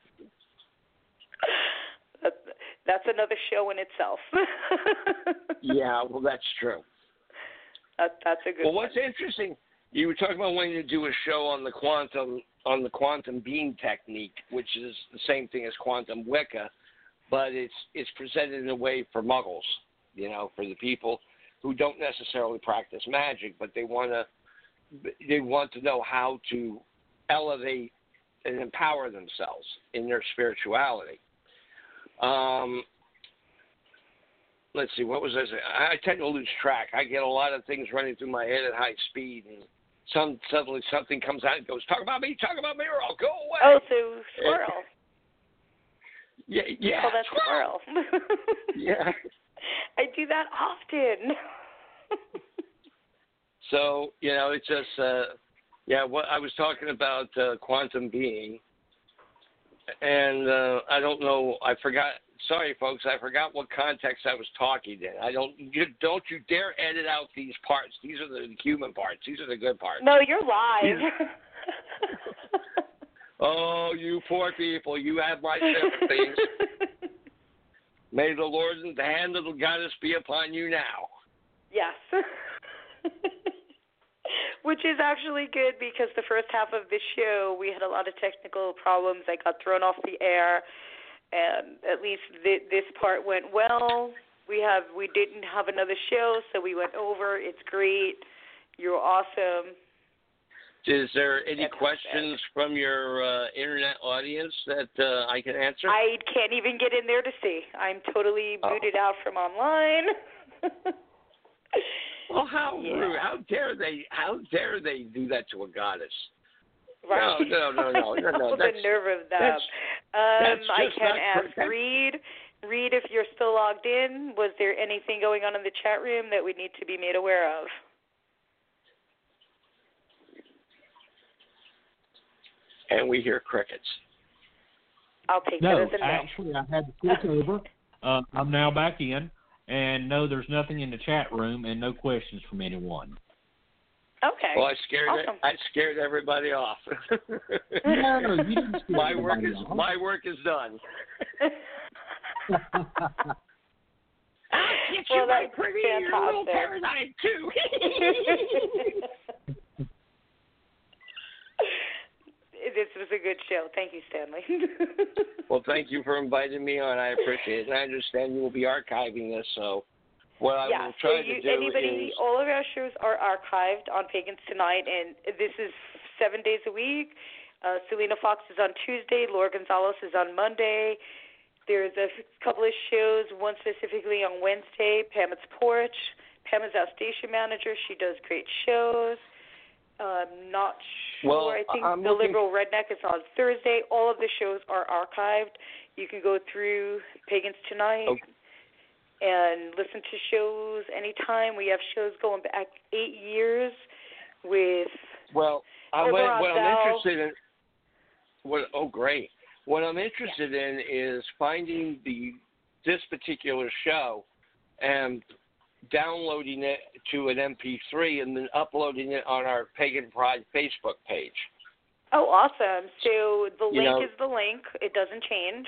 S8: That's, that's another show in itself.
S10: Yeah, well, that's true.
S8: That, that's a good
S10: Well,
S8: one.
S10: what's interesting, you were talking about wanting to do a show on the quantum on the quantum beam technique, which is the same thing as quantum Wicca, but it's it's presented in a way for muggles, you know, for the people who don't necessarily practice magic, but they want to they want to know how to elevate and empower themselves in their spirituality. Um, let's see, what was I saying? I tend to lose track. I get a lot of things running through my head at high speed, and some suddenly something comes out and goes, "Talk about me, talk about me, or I'll go away."
S8: Oh, so squirrel.
S10: Yeah, yeah.
S8: Oh, that's squirrel.
S10: Yeah.
S8: I do that often.
S10: So, you know, it's just, uh, yeah, what I was talking about uh, quantum being, and uh, I don't know, I forgot, sorry, folks, I forgot what context I was talking in. I don't, you, don't you dare edit out these parts. These are the human parts. These are the good parts.
S8: No, you're live.
S10: Oh, you poor people, you have my sympathies. May the Lord and the hand of the goddess be upon you now.
S8: Yes. Which is actually good because the first half of this show we had a lot of technical problems. I got thrown off the air, and at least th- this part went well. We have we didn't have another show, so we went over. It's great. You're awesome.
S10: Is there any
S8: That's
S10: questions from your uh, internet audience that uh, I can answer?
S8: I can't even get in there to see. I'm totally
S10: Oh.
S8: booted out from online.
S10: Well, how
S8: Yeah.
S10: rude! How dare they? How dare they do that to a goddess?
S8: Right.
S10: No, no, no, no, no, no.
S8: the
S10: That's,
S8: nerve of them.
S10: that's-
S8: Um,
S10: that's
S8: I
S10: just
S8: can
S10: not
S8: ask
S10: correct.
S8: Reed. Reed, if you're still logged in, was there anything going on in the chat room that we need to be made aware of?
S10: and we hear crickets.
S8: I'll take
S7: No,
S8: that as a no.
S7: actually, I had to switch over. Uh, I'm now back in, and no, there's nothing in the chat room, and no questions from anyone.
S8: Okay.
S10: Well, I scared
S8: Awesome.
S10: I scared everybody off.
S7: No, you didn't scare
S10: my work
S7: anybody
S10: is
S7: off.
S10: my work is done. get
S8: well,
S10: you my
S8: that's
S10: pretty
S8: fantastic.
S10: little paradigm too.
S8: This was a good show. Thank you, Stanley.
S10: Well, thank you for inviting me on. I appreciate it. And I understand you will be archiving this, so what I
S8: yeah,
S10: will try
S8: so you,
S10: to do
S8: anybody,
S10: is...
S8: all of our shows are archived on Pagans Tonight, and this is seven days a week. Uh, Selena Fox is on Tuesday. Laura Gonzalez is on Monday. There's a couple of shows, one specifically on Wednesday, Pam's Porch. Pam is our station manager. She does great shows. I'm not sure.
S10: Well,
S8: I think
S10: I'm
S8: The
S10: looking...
S8: Liberal Redneck is on Thursday. All of the shows are archived. You can go through Pagans Tonight
S10: okay.
S8: and listen to shows anytime. We have shows going back eight years with
S10: Well, I,
S8: Barbara
S10: what, what I'm
S8: Bell.
S10: interested in... What, oh, great. What I'm interested yeah. in is finding the this particular show and downloading it to an M P three and then uploading it on our Pagan Pride Facebook page.
S8: Oh, awesome. So the
S10: You
S8: link
S10: know,
S8: is the link. It doesn't change.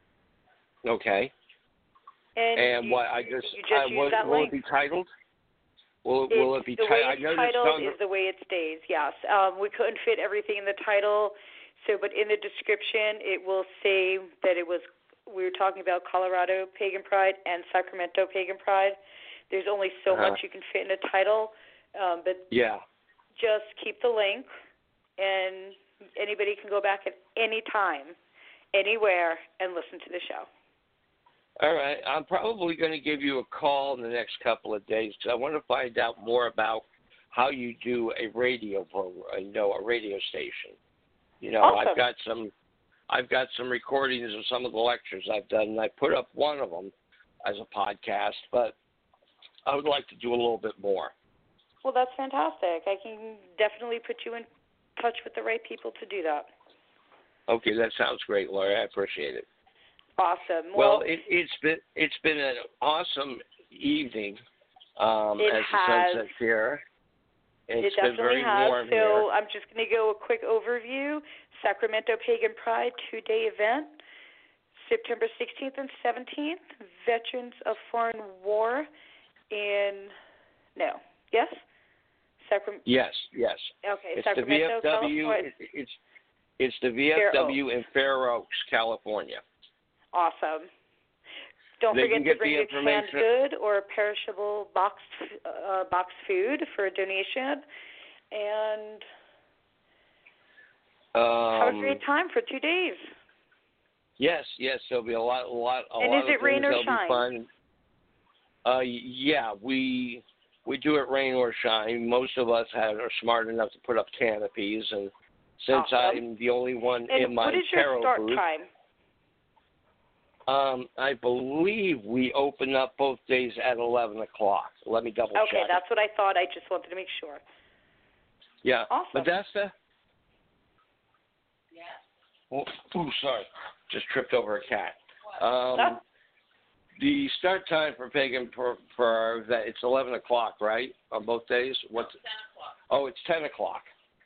S10: Okay.
S8: And,
S10: And
S8: you,
S10: what I just,
S8: you just
S10: I,
S8: use
S10: will,
S8: that
S10: will
S8: link.
S10: it be titled? Will,
S8: It's,
S10: will it be
S8: the way
S10: titled? I
S8: it's
S10: noticed
S8: titled
S10: on the,
S8: is the way it stays, yes. Um, we couldn't fit everything in the title, so but in the description it will say that it was, we were talking about Colorado Pagan Pride and Sacramento Pagan Pride. There's only so
S10: uh-huh.
S8: much you can fit in a title, um, but
S10: yeah.
S8: just keep the link, and anybody can go back at any time, anywhere, and listen to the show.
S10: All right. I'm probably going to give you a call in the next couple of days because I want to find out more about how you do a radio program, you know, a radio station. You know,
S8: Awesome.
S10: I've got some, I've got some recordings of some of the lectures I've done, and I put up one of them as a podcast, but I would like to do a little bit more.
S8: Well, that's fantastic. I can definitely put you in touch with the right people to do that.
S10: Okay, that sounds great, Laura. I appreciate it.
S8: Awesome.
S10: Well,
S8: Well,
S10: it, it's been it's been an awesome evening um,
S8: It
S10: as the
S8: has.
S10: sun sets here. It's
S8: it
S10: been
S8: definitely
S10: very
S8: has.
S10: warm
S8: So
S10: here.
S8: I'm just going to go a quick overview. Sacramento Pagan Pride two-day event, September sixteenth and seventeenth. Veterans of Foreign War in no yes, Sacramento.
S10: Yes, yes.
S8: Okay,
S10: It's
S8: Sacramento,
S10: the V F W.
S8: California.
S10: It, it's it's the V F W in Fair Oaks, California.
S8: Awesome. Don't
S10: They
S8: forget
S10: can
S8: to
S10: get
S8: bring
S10: the
S8: your canned
S10: information-
S8: good or perishable boxed uh, boxed food for a donation, and
S10: Um,
S8: have a great time for two days.
S10: Yes, yes. There'll be a lot, a lot, a
S8: And
S10: lot
S8: is
S10: of
S8: it rain
S10: things
S8: or
S10: that'll
S8: shine?
S10: be fun. Uh, yeah, we we do it rain or shine. Most of us have, are smart enough to put up canopies, and since
S8: Awesome.
S10: I'm the only one
S8: And
S10: in my
S8: what is your
S10: tarot
S8: start
S10: booth,
S8: time?
S10: um, I believe we open up both days at eleven o'clock. Let me double
S8: Okay,
S10: check.
S8: that's what I thought. I just wanted to make sure.
S10: Yeah.
S8: Awesome.
S10: Modesta? Yeah. Oh, ooh, sorry. Just tripped over a cat. Um,
S8: Oh.
S10: The start time for Pagan for, for our event, it's eleven o'clock, right? On both days? What's ten o'clock. Oh, it's ten o'clock.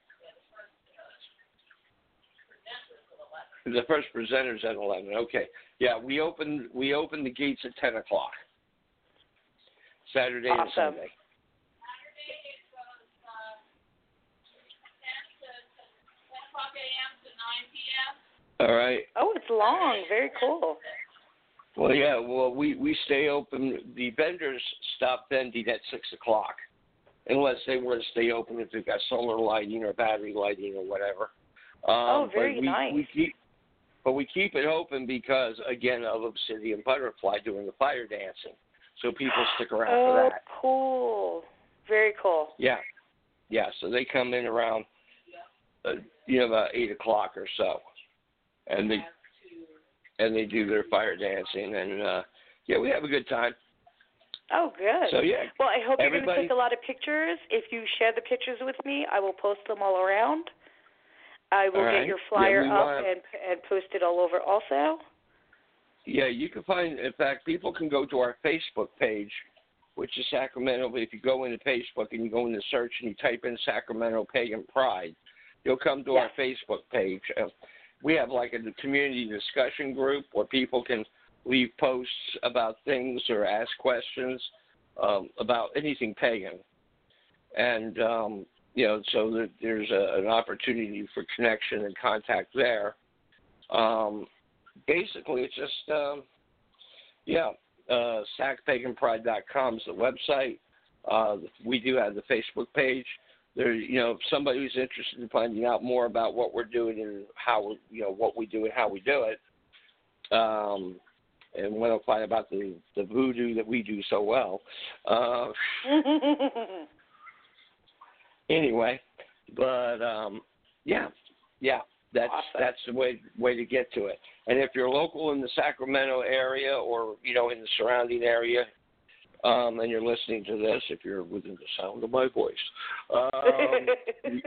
S10: The first presenter's at eleven. Okay. Yeah, we open we open the gates at ten o'clock. Saturday and
S8: Awesome.
S10: Sunday. All right.
S8: Oh, it's long. Very cool.
S10: Well, yeah. Well, we, we stay open. The vendors stop vending at six o'clock, unless they want to stay open if they've got solar lighting or battery lighting or whatever. Um,
S8: Oh, very
S10: but we,
S8: nice.
S10: We keep, but we keep it open because, again, of Obsidian Butterfly doing the fire dancing, so people stick around
S8: oh,
S10: for that.
S8: cool. Very cool.
S10: Yeah, yeah. So they come in around, uh, you know, about eight o'clock or so, and they and they do their fire dancing, and uh, yeah, we have a good time.
S8: Oh, good.
S10: So yeah.
S8: Well, I hope you're going to
S10: everybody-
S8: take a lot of pictures. If you share the pictures with me, I will post them all around. I will
S10: All
S8: get
S10: right.
S8: your
S10: Yeah,
S8: flyer
S10: we
S8: up
S10: want-
S8: and and post it all over also.
S10: Yeah, you can find, in fact, people can go to our Facebook page, which is Sacramento. If you go into Facebook and you go into search and you type in Sacramento Pagan Pride, you'll come to
S8: Yes.
S10: our Facebook page. Uh, we have like a community discussion group where people can leave posts about things or ask questions um, about anything pagan. And, um, you know, so that there's a, an opportunity for connection and contact there. Um, basically, it's just, um, yeah, uh, sac pagan pride dot com is the website. Uh, we do have the Facebook page. There, you know, if somebody who's interested in finding out more about what we're doing and how, you know, what we do and how we do it, um, and want to find about the, the voodoo that we do so well. Uh, anyway, but um, yeah, yeah, that's
S8: awesome.
S10: that's the way way to get to it. And if you're local in the Sacramento area or, you know, in the surrounding area, um, and you're listening to this, if you're within the sound of my voice, um,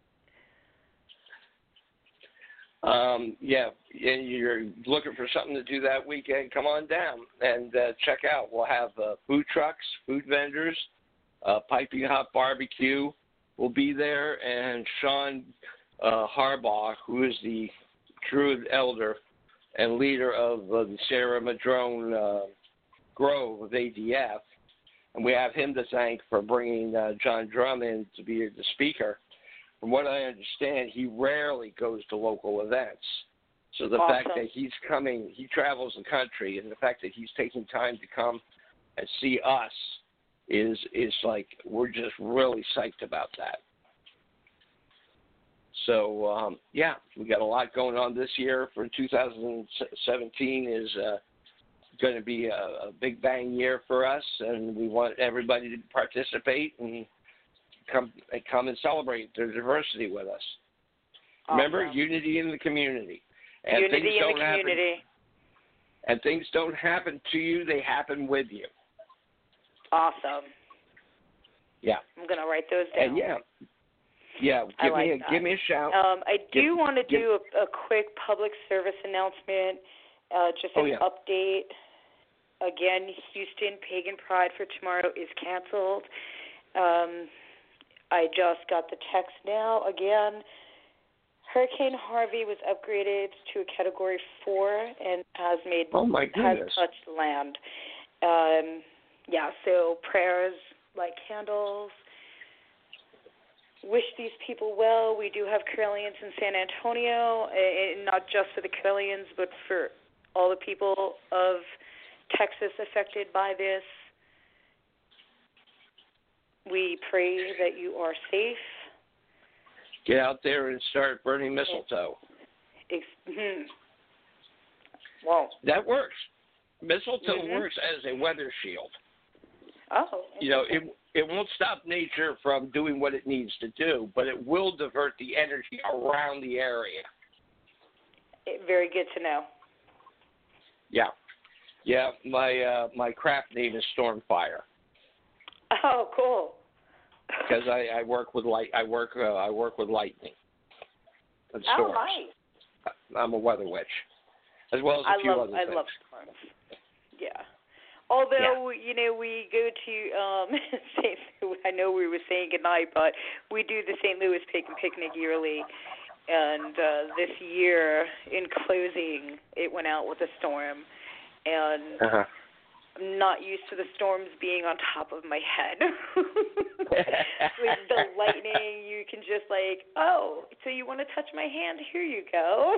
S10: Um, yeah, and you're looking for something to do that weekend, come on down and uh, check out. We'll have uh, food trucks, food vendors, uh, piping hot barbecue will be there, and Sean uh, Harbaugh, who is the Druid elder and leader of uh, the Sarah Madrone uh, Grove of A D F, and we have him to thank for bringing uh, John Drum in to be the speaker. From what I understand, he rarely goes to local events. So the
S8: awesome.
S10: fact that he's coming, he travels the country, and the fact that he's taking time to come and see us is is like, we're just really psyched about that. So, um, yeah, we got a lot going on this year. For two thousand seventeen is uh, going to be a, a big bang year for us, and we want everybody to participate and come come and celebrate their diversity with us.
S8: Awesome.
S10: Remember, unity in the community. And
S8: unity
S10: things
S8: in
S10: don't
S8: the community.
S10: Happen, and things don't happen to you, they happen with you.
S8: Awesome.
S10: Yeah.
S8: I'm going to write those down.
S10: And yeah. Yeah, give
S8: I like
S10: me a
S8: that.
S10: give me a shout.
S8: Um, I do
S10: give,
S8: want to
S10: give,
S8: do a, a quick public service announcement, uh, just
S10: oh,
S8: an
S10: yeah.
S8: update. Again, Houston Pagan Pride for tomorrow is canceled. Um, I just got the text now. Again, Hurricane Harvey was upgraded to a Category four and has made
S10: oh my
S8: has
S10: goodness.
S8: touched land. Um, yeah, so prayers, light candles. Wish these people well. We do have Karelians in San Antonio, and not just for the Karelians, but for all the people of Texas affected by this. We pray that you are safe.
S10: Get out there and start burning mistletoe.
S8: Ex- hmm. Well,
S10: that works. Mistletoe
S8: mm-hmm.
S10: works as a weather shield.
S8: Oh.
S10: You know, it it won't stop nature from doing what it needs to do, but it will divert the energy around the area.
S8: It, very good to know.
S10: Yeah. Yeah, my uh, my craft name is Stormfire.
S8: Oh, cool.
S10: Because I, I work with light, I work uh, I work with lightning and storms.
S8: Oh, nice.
S10: I'm a weather witch, as well as a
S8: I
S10: few
S8: love,
S10: other
S8: I
S10: things.
S8: love storms. Yeah. Although,
S10: yeah.
S8: you know, we go to um, Saint Louis. I know we were saying goodnight, but we do the Saint Louis Pagan Picnic yearly. And uh, this year, in closing, it went out with a storm. And
S10: uh-huh.
S8: I'm not used to the storms being on top of my head. With the lightning, you can just like, oh, so you want to touch my hand? Here you go.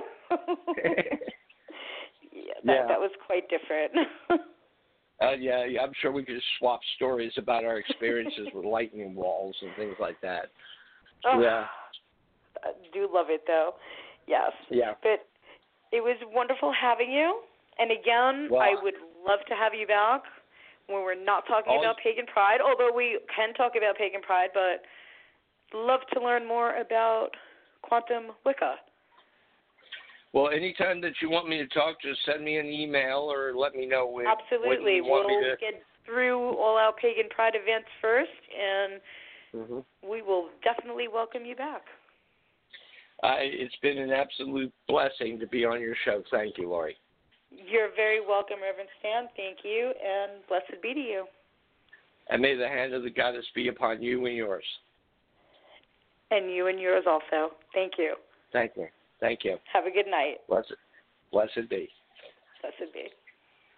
S8: yeah, that,
S10: yeah,
S8: that was quite different.
S10: uh, yeah, yeah, I'm sure we could swap stories about our experiences with lightning walls and things like that.
S8: Oh,
S10: yeah.
S8: I do love it, though. Yes.
S10: Yeah.
S8: But it was wonderful having you. And again,
S10: well,
S8: I would love to have you back when we're not talking
S10: always,
S8: about Pagan Pride, although we can talk about Pagan Pride, but love to learn more about Quantum Wicca.
S10: Well, anytime that you want me to talk, just send me an email or let me know when,
S8: Absolutely.
S10: when you want
S8: we'll
S10: me to.
S8: get through all our Pagan Pride events first, and
S10: mm-hmm.
S8: we will definitely welcome you back.
S10: Uh, it's been an absolute blessing to be on your show. Thank you, Lori.
S8: You're very welcome, Reverend Stan. Thank you, and blessed be to you.
S10: And may the hand of the goddess be upon you and yours.
S8: And you and yours also. Thank you.
S10: Thank you. Thank you.
S8: Have a good night.
S10: Blessed, blessed be.
S8: Blessed be.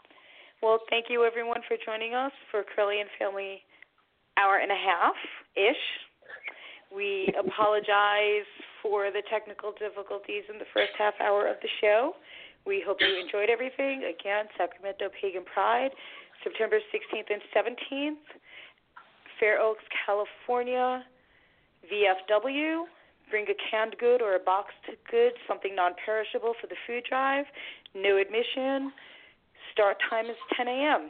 S8: Well, thank you, everyone, for joining us for Curly and Family hour and a half-ish. We apologize for the technical difficulties in the first half hour of the show. We hope you enjoyed everything. Again, Sacramento Pagan Pride, September sixteenth and seventeenth, Fair Oaks, California, V F W. Bring a canned good or a boxed good, something non-perishable for the food drive. No admission. Start time is ten a.m.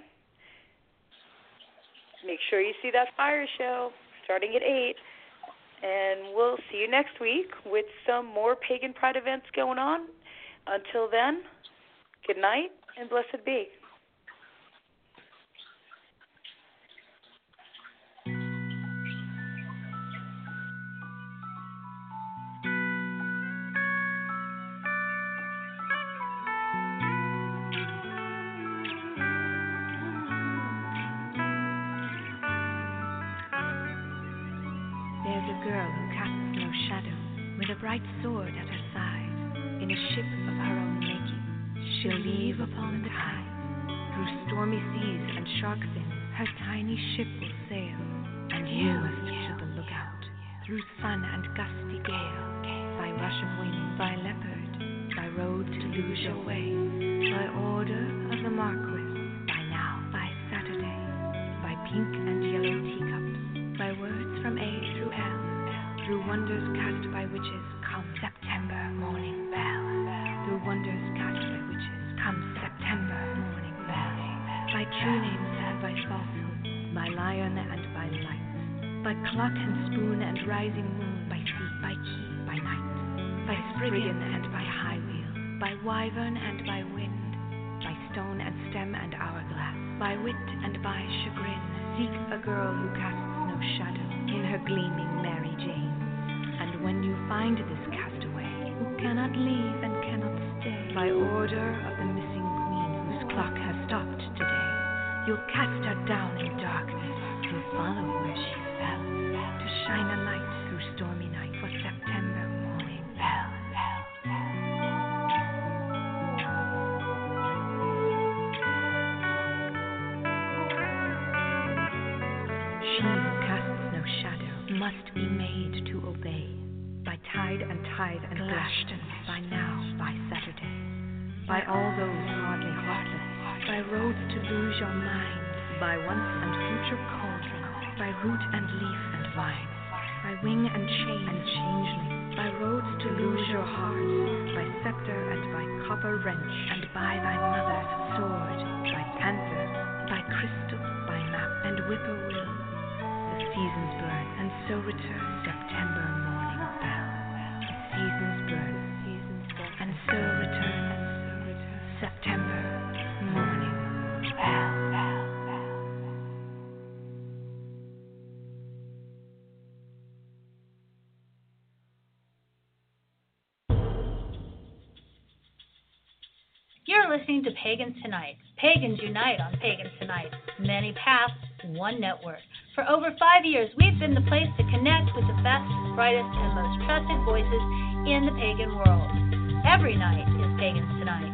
S8: Make sure you see that fire show starting at eight. And we'll see you next week with some more Pagan Pride events going on. Until then, good night and blessed be.
S9: There's a girl who casts no shadow, with a bright sword at her side. In a ship of her own making, she'll leave upon the tide. Through stormy seas and shark fins, her tiny ship will sail. And you must to the lookout, through sun and gusty gale. By rush of wind, by leopard, by road to lose your way. By order of the Marquis, by now, by Saturday. By pink and yellow teacups, by words from A through L. Through wonders cast by witches, come September morning bell. Through wonders cast by witches, come September morning bell. By true names and by falsehood, by lion and by light. By clock and spoon and rising moon, by sea, by key, by night. By spriggan and by high wheel, by wyvern and by wind. By stone and stem and hourglass, by wit and by chagrin. Seek a girl who casts no shadow in her gleaming Mary Jane. And when you find this castaway, who cannot leave and cannot stay, by order of the missing queen whose clock has stopped today, you'll cast her down in darkness, you'll follow where she fell, to shine a light through stormy night for September morning bell. She who casts no shadow must be made to obey. By tide and tithe and Glashton, by now, by Saturday. By all those hardly heartless, by roads to lose your mind. By once and future cauldron, by root and leaf and vine. By wing and chain and changeling, by roads to lose your heart. By scepter and by copper wrench, and by thy mother's sword. By panther, by crystal, by map and whippoorwill. The seasons burn, and so return September morning bell. The seasons burn, and so return September morning bell.
S11: You're listening to Pagans Tonight. Pagans unite on Pagans Tonight. Many paths, one network. For over five years, we've been the place to connect with the best, brightest, and most trusted voices in the pagan world. Every night is Pagans Tonight.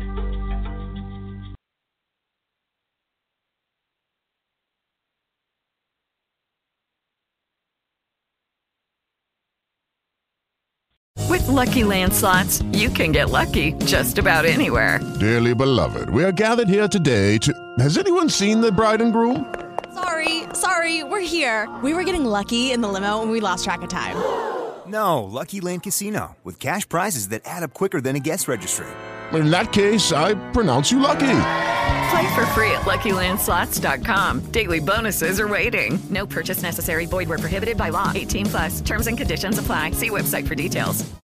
S1: With Lucky Land Slots, you can get lucky just about anywhere.
S2: Dearly beloved, we are gathered here today to... Has anyone seen the bride and groom?
S3: Sorry, sorry, we're here. We were getting lucky in the limo and we lost track of time.
S4: No, Lucky Land Casino, with cash prizes that add up quicker than a guest registry.
S2: In that case, I pronounce you lucky.
S1: Play for free at Lucky Land Slots dot com. Daily bonuses are waiting. No purchase necessary. Void where prohibited by law. eighteen plus. Terms and conditions apply. See website for details.